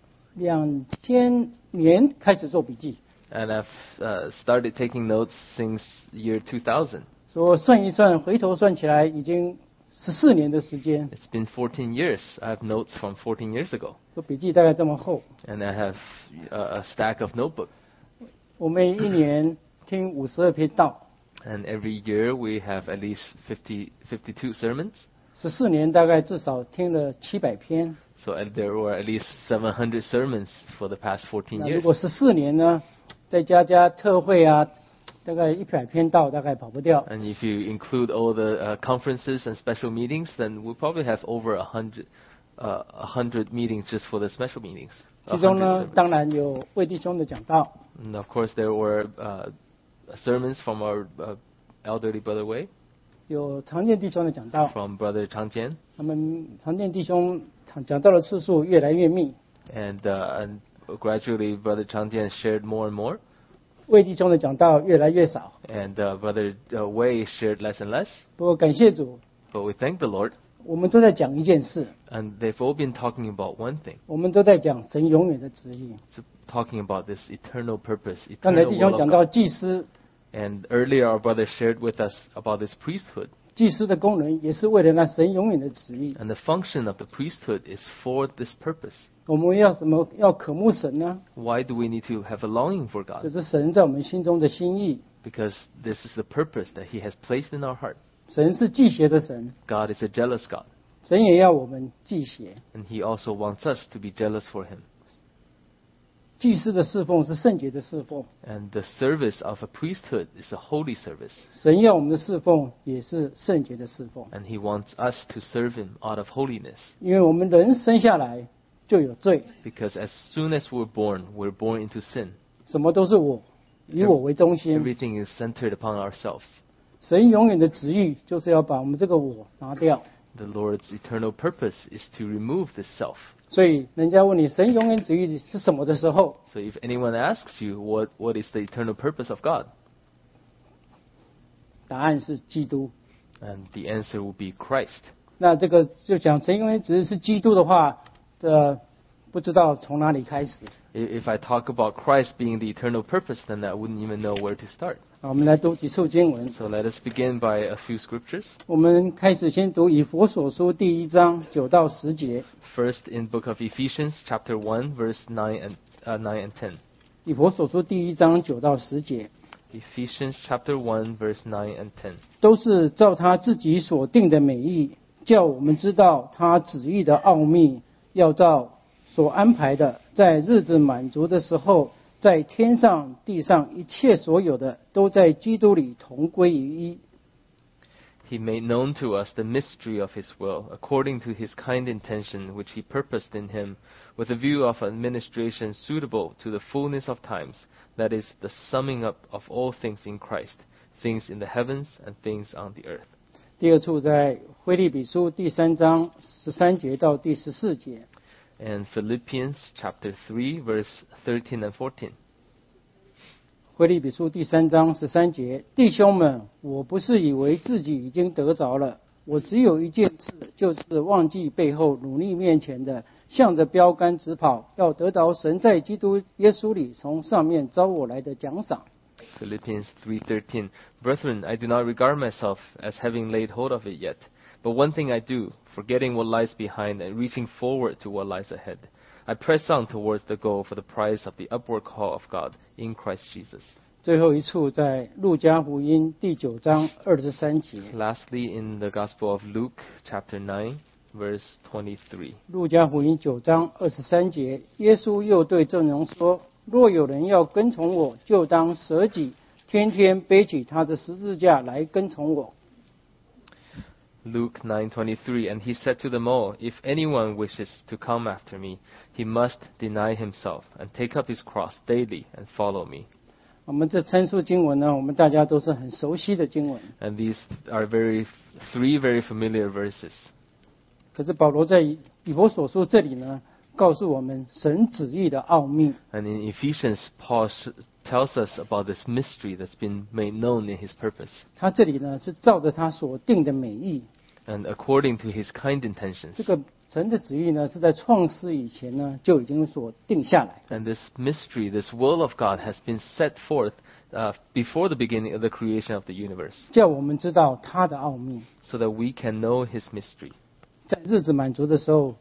年开始做笔记， And I've started taking notes since year 2000. 说算一算，回头算起来已经14年的时间， It's been 14 years. I have notes from 14 years ago. 做笔记大概这么厚。 And I have a stack of notebook. 我每一年听52篇道， And every year we have at least 52 sermons. 14年大概至少听了700篇。 So there were at least 700 sermons for the past 14 那如 years. 果14年呢，再加特会啊，大概100篇道大概跑不掉。 And if you include all the conferences and special meetings, then we'll probably have over 100 meetings just for the special meetings. 其中 100 呢， sermons. 当然有魏弟兄的讲道， And of course, there were sermons from our elderly brother Wei, 有常见弟兄的讲道。 from brother Chang Jian, 他们常见弟兄讲道的次数越来越密， and gradually brother Chang Jian shared more and more, 魏弟兄的讲道越来越少。 and brother Wei shared less and less. 不过感谢主， But we thank the Lord, 我们都在讲一件事， and they've all been talking about one thing, 我们都在讲神永远的旨意。 it's talking about this eternal purpose, 刚才 eternal 弟兄 will 讲 of 到 God. 祭司， And earlier our brother shared with us about this priesthood, 祭司的功能也是为了那神永远的旨意。 and the function of the priesthood is for this purpose. 我们要什么？要渴慕神呢？ Why do we need to have a longing for 这 God? 是神在我们心中的心意。 Because this is the purpose that He has placed in our heart. 神是忌邪的神， God is a jealous God, 神也要我们忌邪。 and He also wants us to be jealous for Him. 祭司的侍奉是圣洁的侍奉， And the service of a priesthood is a holy service, 神要我们的侍奉也是圣洁的侍奉。 and He wants us to serve Him out of holiness. 因为我们人生下来就有罪， Because as soon as we're born into sin. 什么都是我，以我为中心。 Everything is centered upon ourselves. 神永远的旨意就是要把我们这个我拿掉。 The Lord's eternal purpose is to remove this self. 所以人家问你神永远旨意是什么的时候， So if anyone asks you what is the eternal purpose of God, 答案是基督。 and the answer will be Christ. 那这个就讲神永远旨意是基督的话，不知道从哪里开始。 If I talk about Christ being the eternal purpose, then I wouldn't even know where to start. 好，我们来读几处经文。 So let us begin by a few scriptures. 我们开始先读以弗所书第1章9到10节。 First in book of Ephesians, chapter 1, verse 9 and 10. 以弗所书第1章9到10节， Ephesians chapter 1, verse 9 and 10. 都是照他自己所定的美意，叫我们知道他旨意的奥秘，要照所安排的，在日子满足的时候，在天上地上一切所有的，都在基督里同归于一。 He made known to us the mystery of His will, according to His kind intention, which He purposed in Him, with a view of administration suitable to the fullness of times, that is, the summing up of all things in Christ, things in the heavens and things on the earth. 第二处在腓立比书第3章13节到第14节， And Philippians chapter 3, verse 13 and 14. 腓立比书第3章13节，弟兄们，我不是以为自己已经得着了，我只有一件事，就是忘记背后，努力面前的，向着标杆直跑，要得到神在基督耶稣里从上面招我来的奖赏。 Philippians 3:13. Brethren, I do not regard myself as having laid hold of it yet. But one thing I do, forgetting what lies behind and reaching forward to what lies ahead. I press on towards the goal for the prize of the upward call of God in Christ Jesus. 最后一处在路加福音第9章23节。 Lastly, in the Gospel of Luke, chapter 9, verse 23. 路加福音9章23节，耶稣又对众人说：若有人要跟从我，就当舍己，天天背起他的十字架来跟从我。 Luke 9:23, and he said to them all, If anyone wishes to come after me, he must deny himself and take up his cross daily and follow me. 我们这参数经文呢，我们大家都是很熟悉的经文。 And these are three very familiar verses. 可是保罗在以弗所书这里呢，告诉我们神旨意的奥秘。 And in Ephesians, Paul tells us about this mystery that's been made known in his purpose. 他这里呢是照着他所定的美意。 And according to his kind intentions. 这个神的旨意呢，是在创世以前呢就已经所定下来。 And this mystery, this will of God has been set forth before the beginning of the creation of the universe. 叫我们知道他的奥秘， So that we can know his mystery. 在日子满足的时候，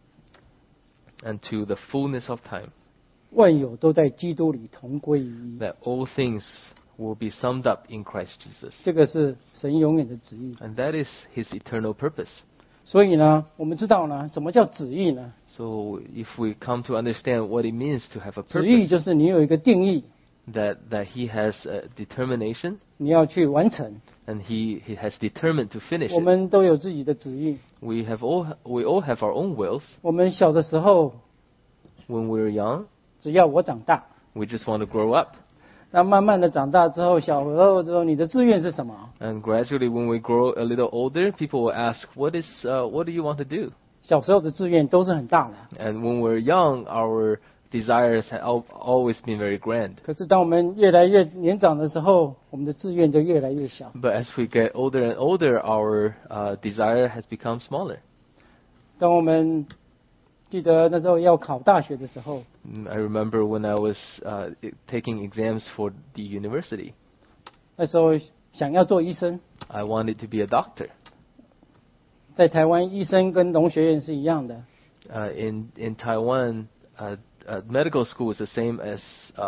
And to the fullness of time. 万有都在基督里同归于一。 That all things will be summed up in Christ Jesus. 这个是神永远的旨意。 And that is his eternal purpose. 所以呢，我们知道呢，什么叫旨意呢？ So if we come to understand what it means to have a 旨意 purpose, 就是你有一个定义， that he has a determination 你要去完成。 and he has determined to finish 我 it. 们都有自己的旨意。 We all have our own wills. 我们小的时候， When we're young, 只要我长大， we just want to grow up. 那慢慢的长大之后，小时候之后，你的志愿是什么？ And gradually, when we grow a little older, people will ask, what do you want to do? 小时候的志愿都是很大的， And when we're young, our desires have always been very grand. 可是当我们越来越年长的时候，我们的志愿就越来越小。 But as we get older and older, our desire has become smaller. 当我们记得那时候要考大学的时候， I remember when I was taking exams for the university, 那时候想要做医生， I wanted to be a doctor. 在台湾医生跟农学院是一样的， In Taiwan, medical school is the same as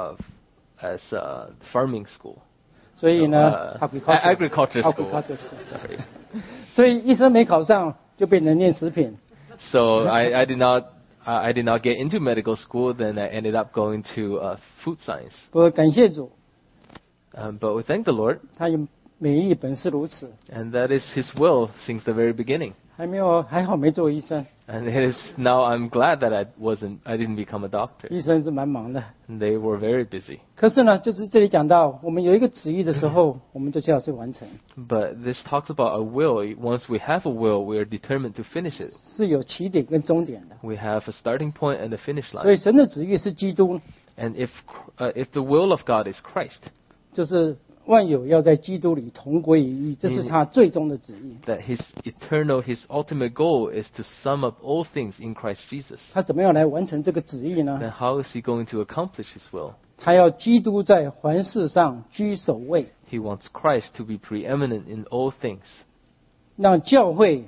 farming school. 所以呢 agriculture school. Agriculture school Sorry. 所以医生没考上就变成念食品。 So I did not get into medical school. Then I ended up going to food science. 不过感谢主， But we thank the Lord, 他有美意本是如此， and that is His will since the very beginning. 还好没做医生， And it is now I'm glad that I didn't become a doctor. 医生是蛮忙的。 They were very busy. 可是呢，就是这里讲到，我们有一个旨意的时候，我们就就要去完成， But this talks about a will. Once we have a will, we are determined to finish it. 是有起点跟终点的。 We have a starting point and a finish 所以 line. 神的旨意是基督， And if the will of God is Christ, 就是万有要在基督里同归于一，这是他最终的旨意。 that His ultimate goal is to sum up all things in Christ Jesus. 他怎么样来完成这个旨意呢？ Then how is He going to accomplish His will? 他要基督在凡事上居首位， He wants Christ to be preeminent in all things. 让教会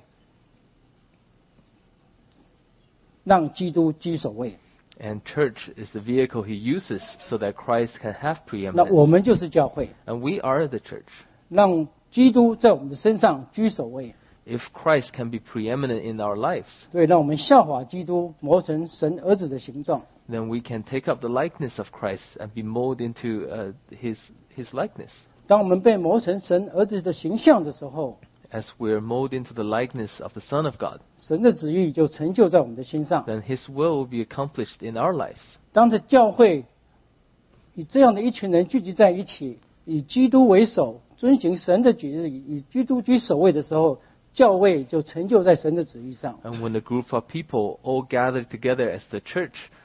让基督居首位。 And church is the vehicle He uses so that Christ can have 那我 preeminence. 们就是教会， And we are the church. 让基督在我们的身上居首位， If Christ can be preeminent in our lives, 对，让我们效法基督，磨成神儿子的形状。 then we can take up the likeness of Christ and be molded into His likeness. 当我们被磨成神儿子的形象的时候， As we are molded into the likeness of the Son of God, 神的旨意就成就在我们的心上。 then His will will be accomplished in our lives. 当着教会以这样的一群人聚集在一起，以基督为首，遵行神的旨意，以基督居首位的时候，教会就成就在神的旨意上。 And when a group of people all gathered together as the church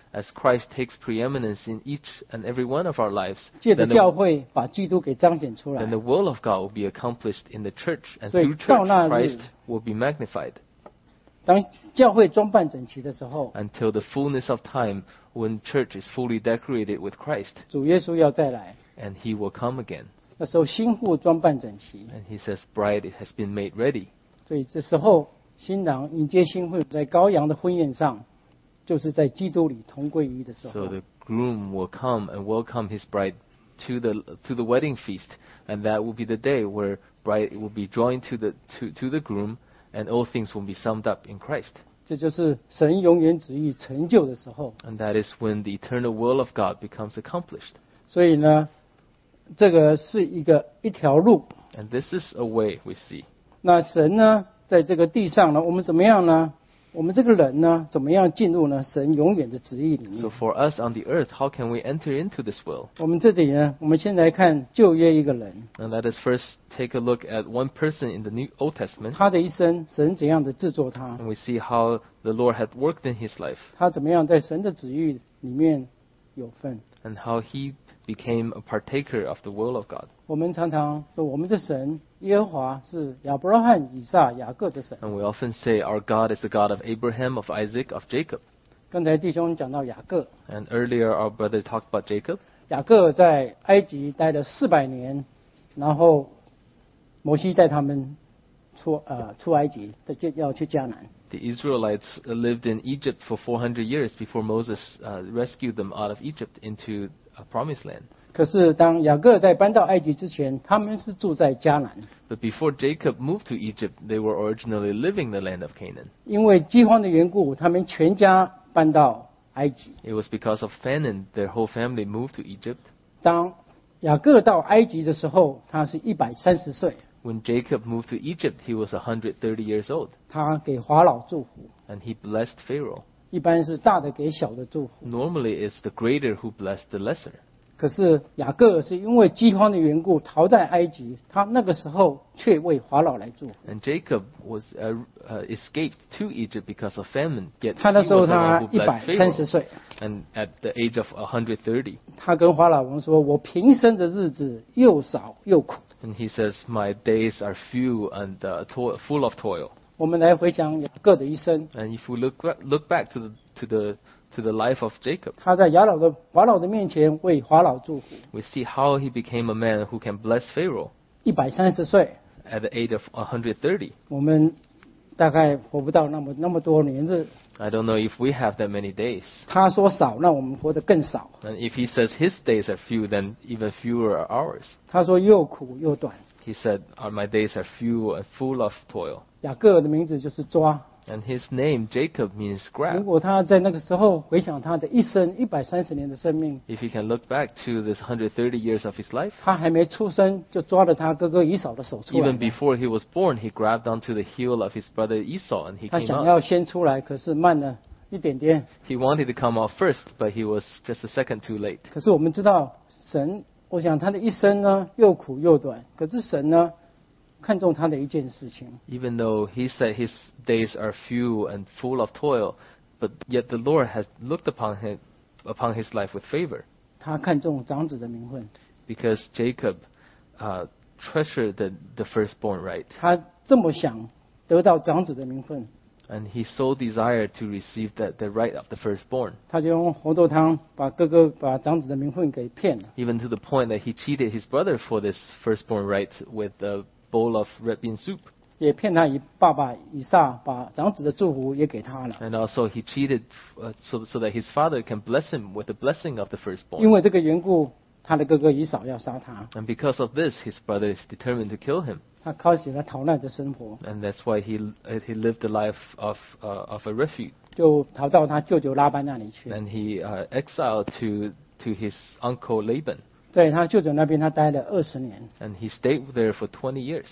as Christ takes preeminence in each and every one of our lives, 借着 then 教会把基督给彰显出来 the。will of God will be accomplished in the church, and 所以 through 到 church 那日 Christ will be magnified 当教会装扮整齐的时候， until the fullness of time when church is fully decorated with Christ, 主耶稣要再来， and He will come again. 那时候新妇装扮整齐， And He says, bride it has been made ready. 所以这时候新郎迎接新妇在羔羊的婚宴上，就是在基督里同归于一的时 So 候。 the groom will come and welcome his bride to the wedding feast, and that will be the day where bride will be joined to the groom, and all things will be summed up in Christ. 这就是神永远旨意成就的时候。 And that is when the eternal will of God becomes accomplished. 所以呢，这个是一条路。 And this is a way we see. 那神呢，在这个地上呢，我们怎么样呢？我们这个人呢，怎么样进入呢？神永远的旨意里面 So。for us on the earth, how can we enter into this will? 我们这里呢，我们先来看旧约一个人， And let us first take a look at one person in the New Old Testament, 他的一生，神怎样的制作他， and we see how the Lord had worked in his life, 他怎么样在神的旨意里面有份。 and how he became a partaker of the will of God. 我们常常说，我们的神耶和华是亚伯拉罕、以撒、雅各的神。 And we often say our God is the God of Abraham, of Isaac, of Jacob. 刚才弟兄讲到雅各， And earlier our brother talked about Jacob. 雅各在埃及待了400年，然后摩西带他们出埃及，要去迦南。 The Israelites lived in Egypt for 400 years before Moses rescued them out of Egypt into a promised land. 可是当雅各在搬到埃及之前，他们是住在迦南， But before Jacob moved to Egypt, they were originally living the land of Canaan. 因为饥荒的缘故，他们全家搬到埃及。 It was because of famine their whole family moved to Egypt. 当雅各到埃及的时候，他是130岁， When Jacob moved to Egypt, he was 130 years old, 他给法老祝福， and he blessed Pharaoh. 一般是大的给小的祝福。 Normally, it's the greater who blessed the lesser. 可是雅各是因为饥荒的缘故逃在埃及，他那个时候却为法老来祝福。 And Jacob was escaped to Egypt because of famine. Yet 他 he 那时候 was the 他 one who blessed 130 Pharaoh. 岁， And at the age of 130, 他跟法老王说：“我平生的日子又少又苦。 and he says, "My days are few and full of toil." ” 我们来回想雅各的一生， And if we look back to the life of Jacob, 他在法老的面前为法老祝福。 we see how he became a man who can bless Pharaoh 130岁， at the age of 130. 我们大概活不到那么多年日。 I don't know if we have that many days. 他说少，那我们活得更少。 And if he says his days are few, then even fewer are ours. 他说又苦又短。 He said, "My days are few and full of toil." 雅各的名字就是抓。 And his name, Jacob, means 如 grab. 果他在那个时候回想他的一生130年的生命， If you can look back to this 130 years of his life, 他还没出生就抓了他哥哥以扫的手出来 even 了。 before he was born, he grabbed onto the heel of his brother Esau and he 他 came 想 out. 要先出来，可是慢了一点点。 He wanted to come out first, but he was just a second too late. 可是我们知道，神，我想他的一生呢又苦又短，可是神呢看重他的一件事情， Even though he said his days are few and full of toil, but yet the Lord has looked upon his life with favor, 他看重长子的名分， because Jacob treasured the firstborn right, 他这么想得到长子的名分， and he so desired to receive the right of the firstborn, 他就用红豆汤把长子的名分给骗了。 even to the point that he cheated his brother for this firstborn right with a bowl of red bean soup. 也骗他爸爸以撒把长子的祝福也给他了， And also he cheated so that his father can bless him with the blessing of the 因 firstborn. 为这个缘故，他的哥哥以扫要杀他， And because of this, his brother is determined to kill him. 他开始了逃难的生活， And that's why he lived the life of a refuge. 就逃到他舅舅拉班那里去。 And he exiled to his uncle Laban. 在他舅舅那边，他待了20年 And he stayed there for 20 years.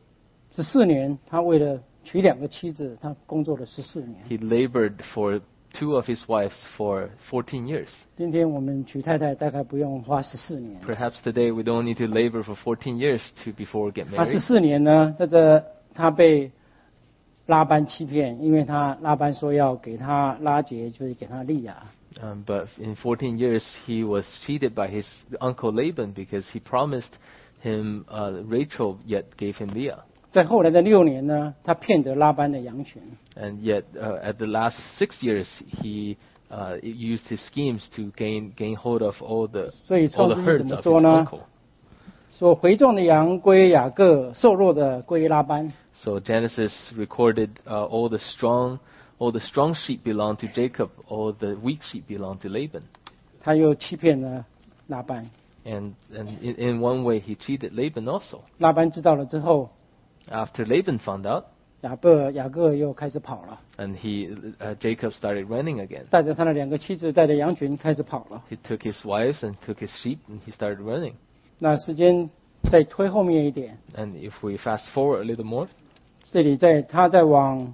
，14年，他为了娶2个妻子，他工作了14年。 He labored for 2 of his wives for 14 years. 今天我们娶太太大概不用花14年， Perhaps today we don't need to labor for 14 years before we get 他 married. 14年呢，他被拉班欺骗，因为拉班说要给他拉结，就是给他利亚， But in 14 years, he was cheated by his uncle Laban because he promised him Rachel, yet gave him Leah. 在后来的6年呢，他骗得拉班的羊群。 And yet, at the last 6 years, he used his schemes to gain hold of all the 所以 all 创 the 世纪 herds 怎么 of his 说呢？ uncle. 说肥壮的羊归雅各，瘦弱的归拉班。 So Genesis recorded all the strong sheep belong to Jacob, all the weak sheep belong to Laban. 他又欺骗了拉班。 And in one way, he cheated Laban also. 拉班知道了之后， After Laban found out, 雅各又开始跑了， and Jacob started running again. 带着他的2个妻子，带着羊群开始跑了。 He took his wives and took his sheep, and he started running. 那时间再推后面一点， And if we fast forward a little more, 这里他在往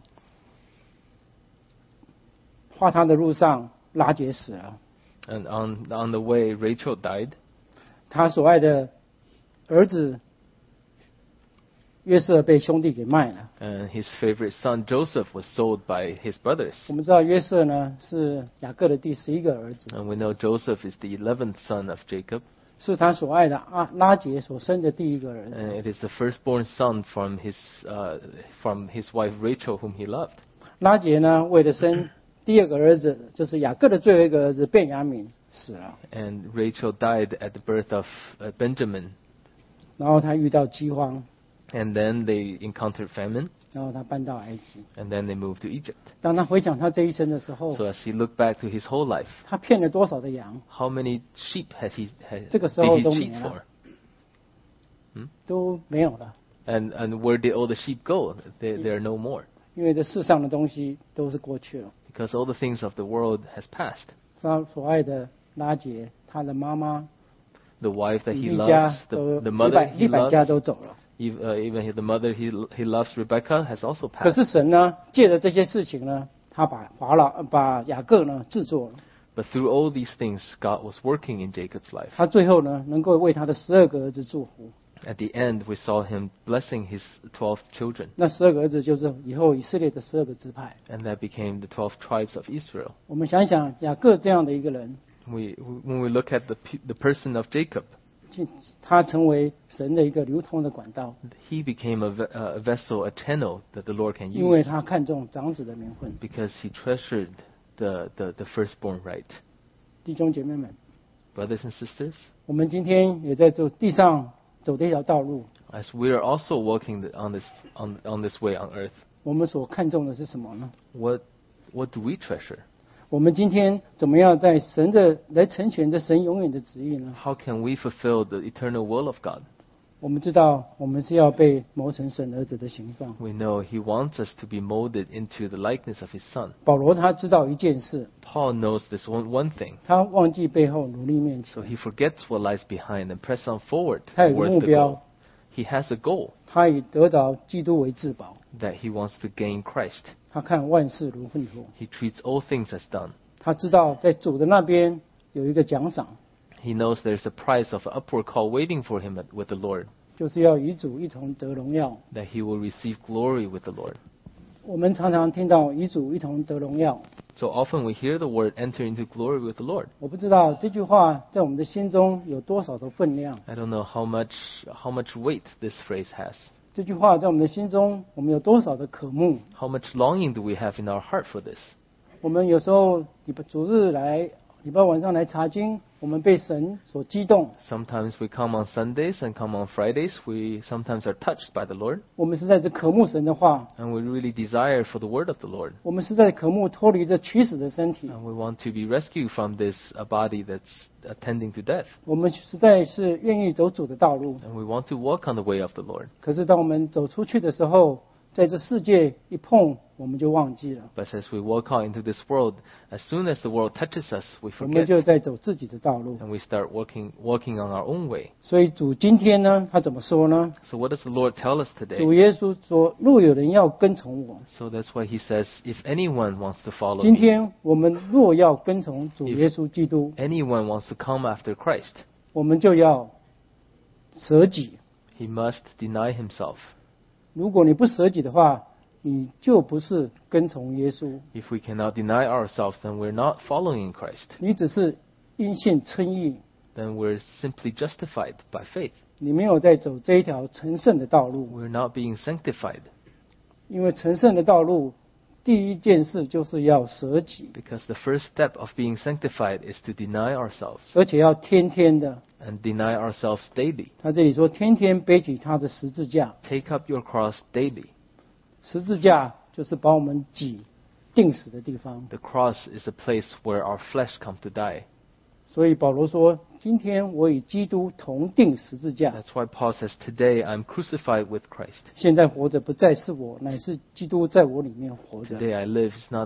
画他的路上，拉结死了。 and on the way, Rachel died, 他所爱的儿子约瑟被兄弟给卖了。 and his favorite son Joseph was sold by his brothers. 我们知道约瑟呢是雅各的第11个儿子， And we know Joseph is the 11th son of Jacob, 是他所爱的拉结所生的第1个儿子。 and it is the firstborn son from his wife Rachel, whom he loved. 拉结呢为了生第2个儿子，就是雅各的最后一个儿子便雅悯死了， And Rachel died at the birth of Benjamin. 然后他遇到饥荒， And then they encountered famine, 然后他搬到埃及。 and then they moved to Egypt. 当他回想他这一生的时候， So as he looked back to his whole life, 他骗了多少的羊， how many sheep did 这个时候 he 都 cheat 没 for? 了，都没有了， And where did all the sheep go? They are no more. 因为这世上的东西都是过去了。 Because all the things of the world has passed. 他所爱的拉结，他的妈妈 The wife that 以 he 利家 loves, 都 the mother he 100家 loves, 都走了。 even the mother he loves, Rebecca, has also 可 passed. 是神呢，借着这些事情呢，他把雅各呢制作了， But through all these things, God was working in Jacob's life. 他最后呢能够为他的12个儿子祝福。 At the end, we saw him blessing his 12 children, 那12个儿子就是以后以色列的12个支派。 and that became the 12 tribes of Israel. 我们想想雅各这样的一个人， When we look at the person of Jacob, 他成为神的一个流通的管道， he became a vessel, a channel that the Lord can 因为 use 他看重长子的名分。 because he treasured the firstborn right. 弟兄姐妹们， Brothers and sisters, 我们今天也在地上走这条道路， as we are also walking on this way on earth, 我们所看重的是什么呢？ what do we treasure? 我们今天怎么样在神的来成全着神永远的旨意呢？ How can we fulfill the eternal will of God? 我们知道，我们是要被磨成神儿子的形状。 We know He wants us to be molded into the likeness of His Son. 保罗他知道一件事， Paul knows this one thing, 他忘记背后，努力面 so 前。 he forgets what lies behind and press on forward 他有个 towards 目 the 标 goal. He has a goal 他以得着基督为至宝。 that he wants to gain Christ. 他看万事如粪土。 He treats all things as dung. 他知道在主的那边有一个奖赏， He knows there's a prize of upward call waiting for him with the Lord, 就是要与主一同得荣耀。 that he will receive glory with the Lord. 我们常常听到与主一同得荣耀， So often we hear the word enter into glory with the Lord. 我不知道这句话在我们的心中有多少的分量。 I don't know how much weight this phrase has. 这句话在我们的心中，我们有多少的渴慕？ How much longing do we have in our heart for this? 我们有时候主日礼拜晚上来查经，我们被神所激动， Sometimes we come on Sundays and come on Fridays. We sometimes are touched by the Lord, 我们实在是渴慕神的话， and we really desire for the word of the Lord. 我们实在渴慕脱离这驱使的身体， And we want to be rescued from this body that's attending to death. 我们实在是愿意走主的道路。 And we want to walk on the way of the Lord. 可是当我们走出去的时候，在这世界一碰，我们就忘记了， But as we walk out into this world, as soon as the world touches us, we 我们 forget 就在走自己的道路。 and we start walking on our own way. 所以主今天呢，他怎么说呢？ So what does the Lord tell us 主 today? 耶稣说：“若有人要跟从我， So that's why he says, if anyone wants to follow 今 me, 天我们若要跟从主耶稣基督， anyone wants to come after Christ, 我们就要舍己。 he must deny himself. 如果你不舍己的话， 你就不是跟从耶稣， If we cannot deny ourselves, then we're not following Christ. 你只是因信称义， Then we're simply justified by faith. 你没有在走这一条成圣的道路。 We're not being sanctified. 因为成圣的道路，第一件事就是要舍己， Because the first step of being sanctified is to deny ourselves, 而且要天天的。 and deny ourselves daily. 他这里说，天天背起他的十字架。 Take up your cross daily. 十字架就是把我们己定死的地方。 The cross is a place where our flesh come to die. 所以保罗说：“今天我与基督同定十字架， That's why Paul says, today I'm crucified with Christ. 现在活着不再是我，乃是基督在我里面活着。 Today I live.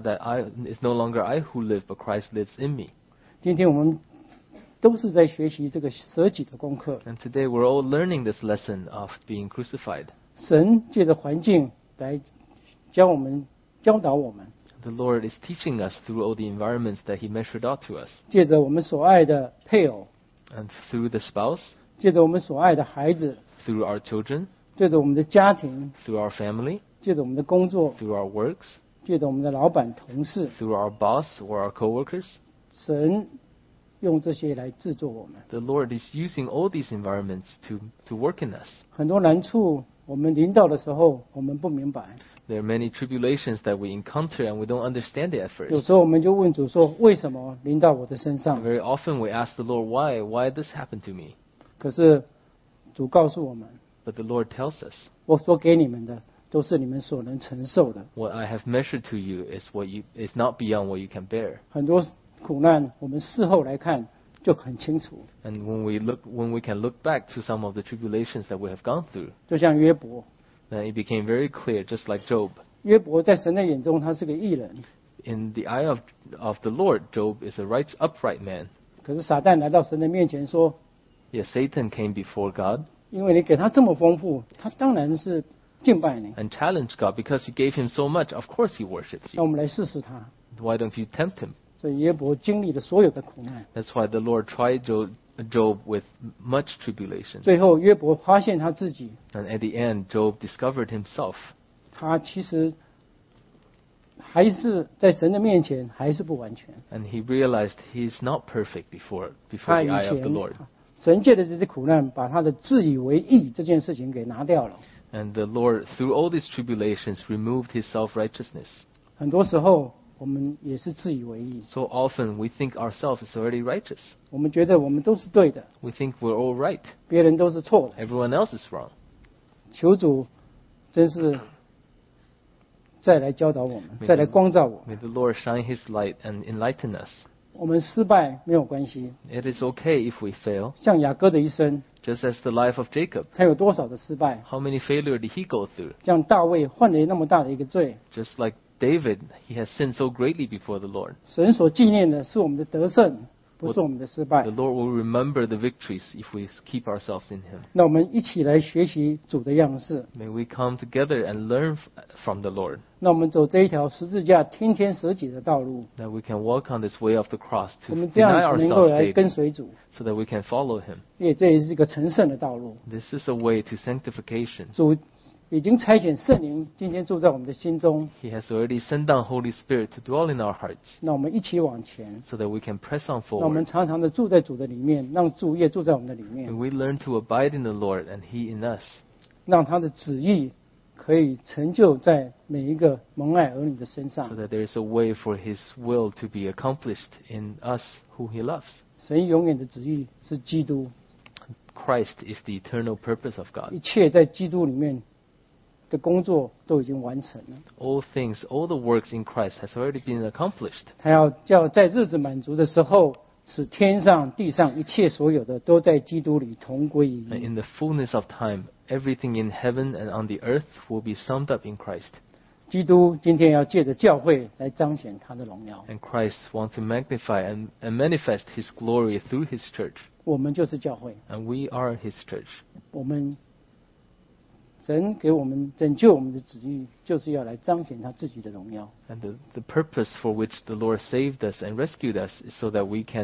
It's no longer I who live, but Christ lives in me. ” 今天我们都是在学习这个舍己的功课。 And today we're all learning this lesson of being crucified. 神借着环境来教导我们， The Lord is teaching us through all the environments that He measured out to us. 借着我们所爱的配偶， And through the spouse, 借着我们所爱的孩子， through our children, 借着我们的家庭， through our family, 借着我们的工作， through our works, 借着我们的老板、同事， through our boss or our coworkers. 神用这些来制作我们。 The Lord is using all these environments to work in us. 很多难处我们临到的时候，我们不明白， There are many tribulations that we encounter and we don't understand it at 有 first. 时候我们就问主说：“为什么临到我的身上 Very often we ask the Lord, why this happened to me?？” 可是主告诉我们， But the Lord tells us, 我所给你们的都是你们所能承受的。 what I have measured to you is not beyond what you can bear. 很多苦难，我们事后来看就很清楚。 And when we can look back to some of the tribulations that we have gone through, 就像约伯， then it became very clear, just like Job. 约伯在神的眼中他是个义人， In the eye of the Lord, Job is a upright man. 可是撒旦来到神的面前说 Yes, Satan came before God：“ 因为你给他这么丰富，他当然是敬拜你。 and challenged God because you gave him so much. Of course he worships 那我 you. 们来试试他。 Why don't you tempt him?” 所以约伯经历了所有的苦难， That's why the Lord tried Job with much tribulation. 最后约伯发现他自己， And at the end, Job discovered himself. 他其实还是在神的面前还是不完全。 And he realized he's not perfect before 他 the 以 eye of 前 the Lord. 神借的这些苦难，把他的自以为义这件事情给拿掉了。 And the Lord, through all these tribulations, removed his self-righteousness. 很多时候我们也是自以为义， So often we think ourselves is already righteous. 我们觉得我们都是对的， We think we're all right. 别人都是错的。 Everyone else is wrong. 求主真是再来教导我们，再来光照我们。 May the Lord shine his light and enlighten us. 我们失败没有关系， It is okay if we fail, 像雅各的一生， just as the life of Jacob. 他有多少的失败？ How many failure did he go through? 像大卫犯了那么大的一个罪， Just like David, he has sinned so greatly before the Lord. 神所纪念的是我们的得胜，不是我们的失败 The。Lord will remember the victories if we keep ourselves in him. 那我们一起来学习主的样式。 May we come together and learn from the Lord, 那我们走这一条十字架天天舍己的道路， that we can walk on this way of the cross 我 to 们这样 deny 才能够 ourselves 来跟 daily, 随主， so that we can follow him. 因为这也是一个成圣的道路。 This is a way to sanctification. 主已经差遣圣灵今天住在我们的心中， He has already sent down Holy Spirit to dwell in our hearts, 那我们一起往前。 so that we can press on 那我们 forward. 常常的住在主的里面，让主也住在我们的里 May 面， we learn to abide in the Lord and he in us, 让他的旨意可以成就在每一个蒙爱儿女的身 so 上。 that there is a way for his will to be accomplished in us who he loves. 神永远的旨意是基督， Christ is the eternal purpose of God. 一切在基督里面的工作都已经完成了。 All things, all the works in Christ has already been accomplished. 他要叫在日子满足的时候，使天上地上一切所有的都在基督里同归于 And 一。 in the fullness of time, everything in heaven and on the earth will be summed up in Christ. 基督今天要借着教会来彰显他的荣耀， And Christ wants to magnify and manifest his glory through his church. 我们就是教会。 And we are his church. 我们神给我们拯救我们的旨意，就是要来彰显他自己的荣耀。 And the purpose for which the Lord saved us and rescued us is so that we can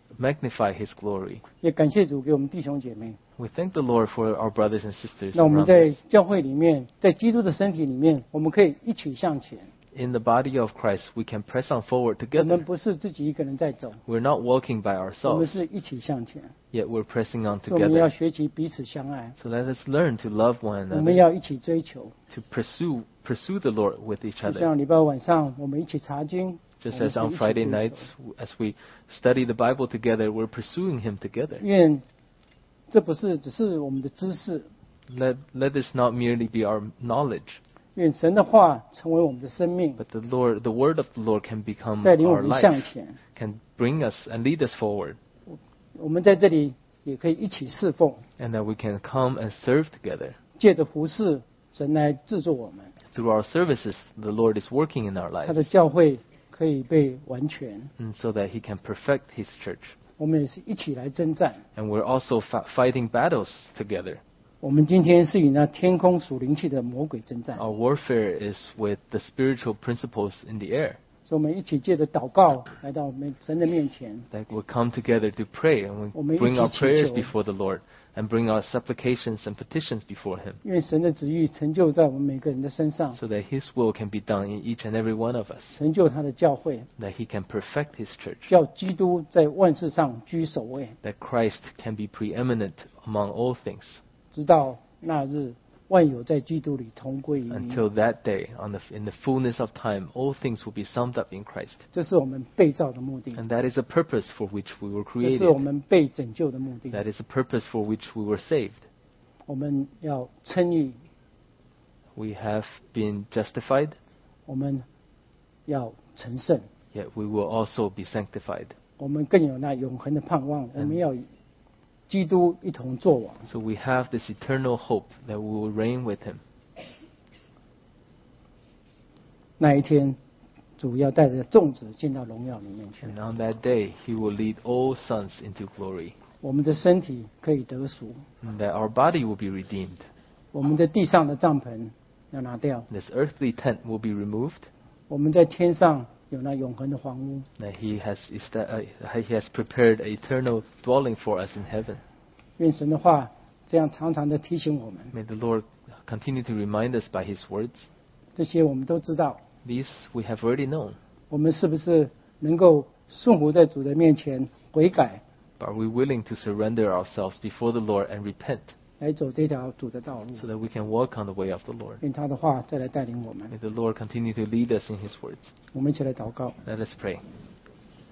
magnify His glory. 也感谢主给我们弟兄姐妹。 We thank the Lord for our brothers and sisters 那我们 around 在 us. 教会里面，在基督的身体里面，我们可以一起向前。 In the body of Christ, we can press on forward 我们 together. 不是自己一个人在走， We're not walking by 我们 ourselves, 是一起向前。 yet we're pressing on 所以我们要 together. 学习彼此相爱， So let us learn to love one 我们 another, 要一起追求。 to pursue the Lord with each 就 other. 像礼拜晚上我们一起查经， Just 我们 as 是 on 一起 Friday 追求 nights, as we study the Bible together, we're pursuing Him together. 愿这不是只是我们的知识， Let this not merely be our knowledge, 愿神的话成为我们的生命， but the word of the Lord can become 带领我 our 们向 life, 前。 can bring us and lead us forward, 我们在这里也可以一起侍奉， and that we can come and serve together. 借着服侍神来制作我们， Through our services, the Lord is working in our 他的 lives, 教会可以被完全。 and so that He can perfect His church. 我们也是一起来征战。 And we're also fighting battles together. 我们今天是与那天空属灵气的魔鬼征战， Our warfare is with the spiritual principles in the air. 所以我们一起借着祷告来到神的面前， That we come together to pray, and we 我们一起 bring our 祈 prayers 求。 before the Lord, and bring our supplications and petitions before Him, 愿神的旨意成就在我们每个人的身上， so that His will can be done in each and every one of us, 成就他的教会， that He can perfect His church, 叫基督在万事上居首位， that Christ can be preeminent among all things, 直到那日万有在基督里同归于一。 until that day, in the fullness of time, all things will be summed up in Christ. 这是我们被造的目的， And that is the purpose for which we were 这是我 created. 们被拯救的目的。 That is the purpose for which we were saved. 我们要称义， We have been justified, 我们要成圣， yet we will also be sanctified. 我们更有那永恒的盼望。我们要与基督一同作王。 So we have this eternal hope that we will reign with Him. 那一天，主要带着众子进到荣耀里面去， And on that day, He will lead all sons into glory. 我们的身体可以得赎， And that our body will be redeemed. 我们在地上的帐篷要拿掉， This earthly tent will be removed. 我们在天上有那永恒的房屋。 That He has prepared an eternal dwelling for us in heaven. 愿神的话这样常常的提醒我们， May the Lord continue to remind us by His words. 这些我们都知道。 These we have already known. 我们是不是能够顺服在主的面前悔改， But are we willing to surrender ourselves before the Lord and repent, 来走这条主的道路？ so that we can walk on the way of the Lord? 愿他的话再来带领我们。 May the Lord continue to lead us in His words. 我们一起来祷告。 Let us pray.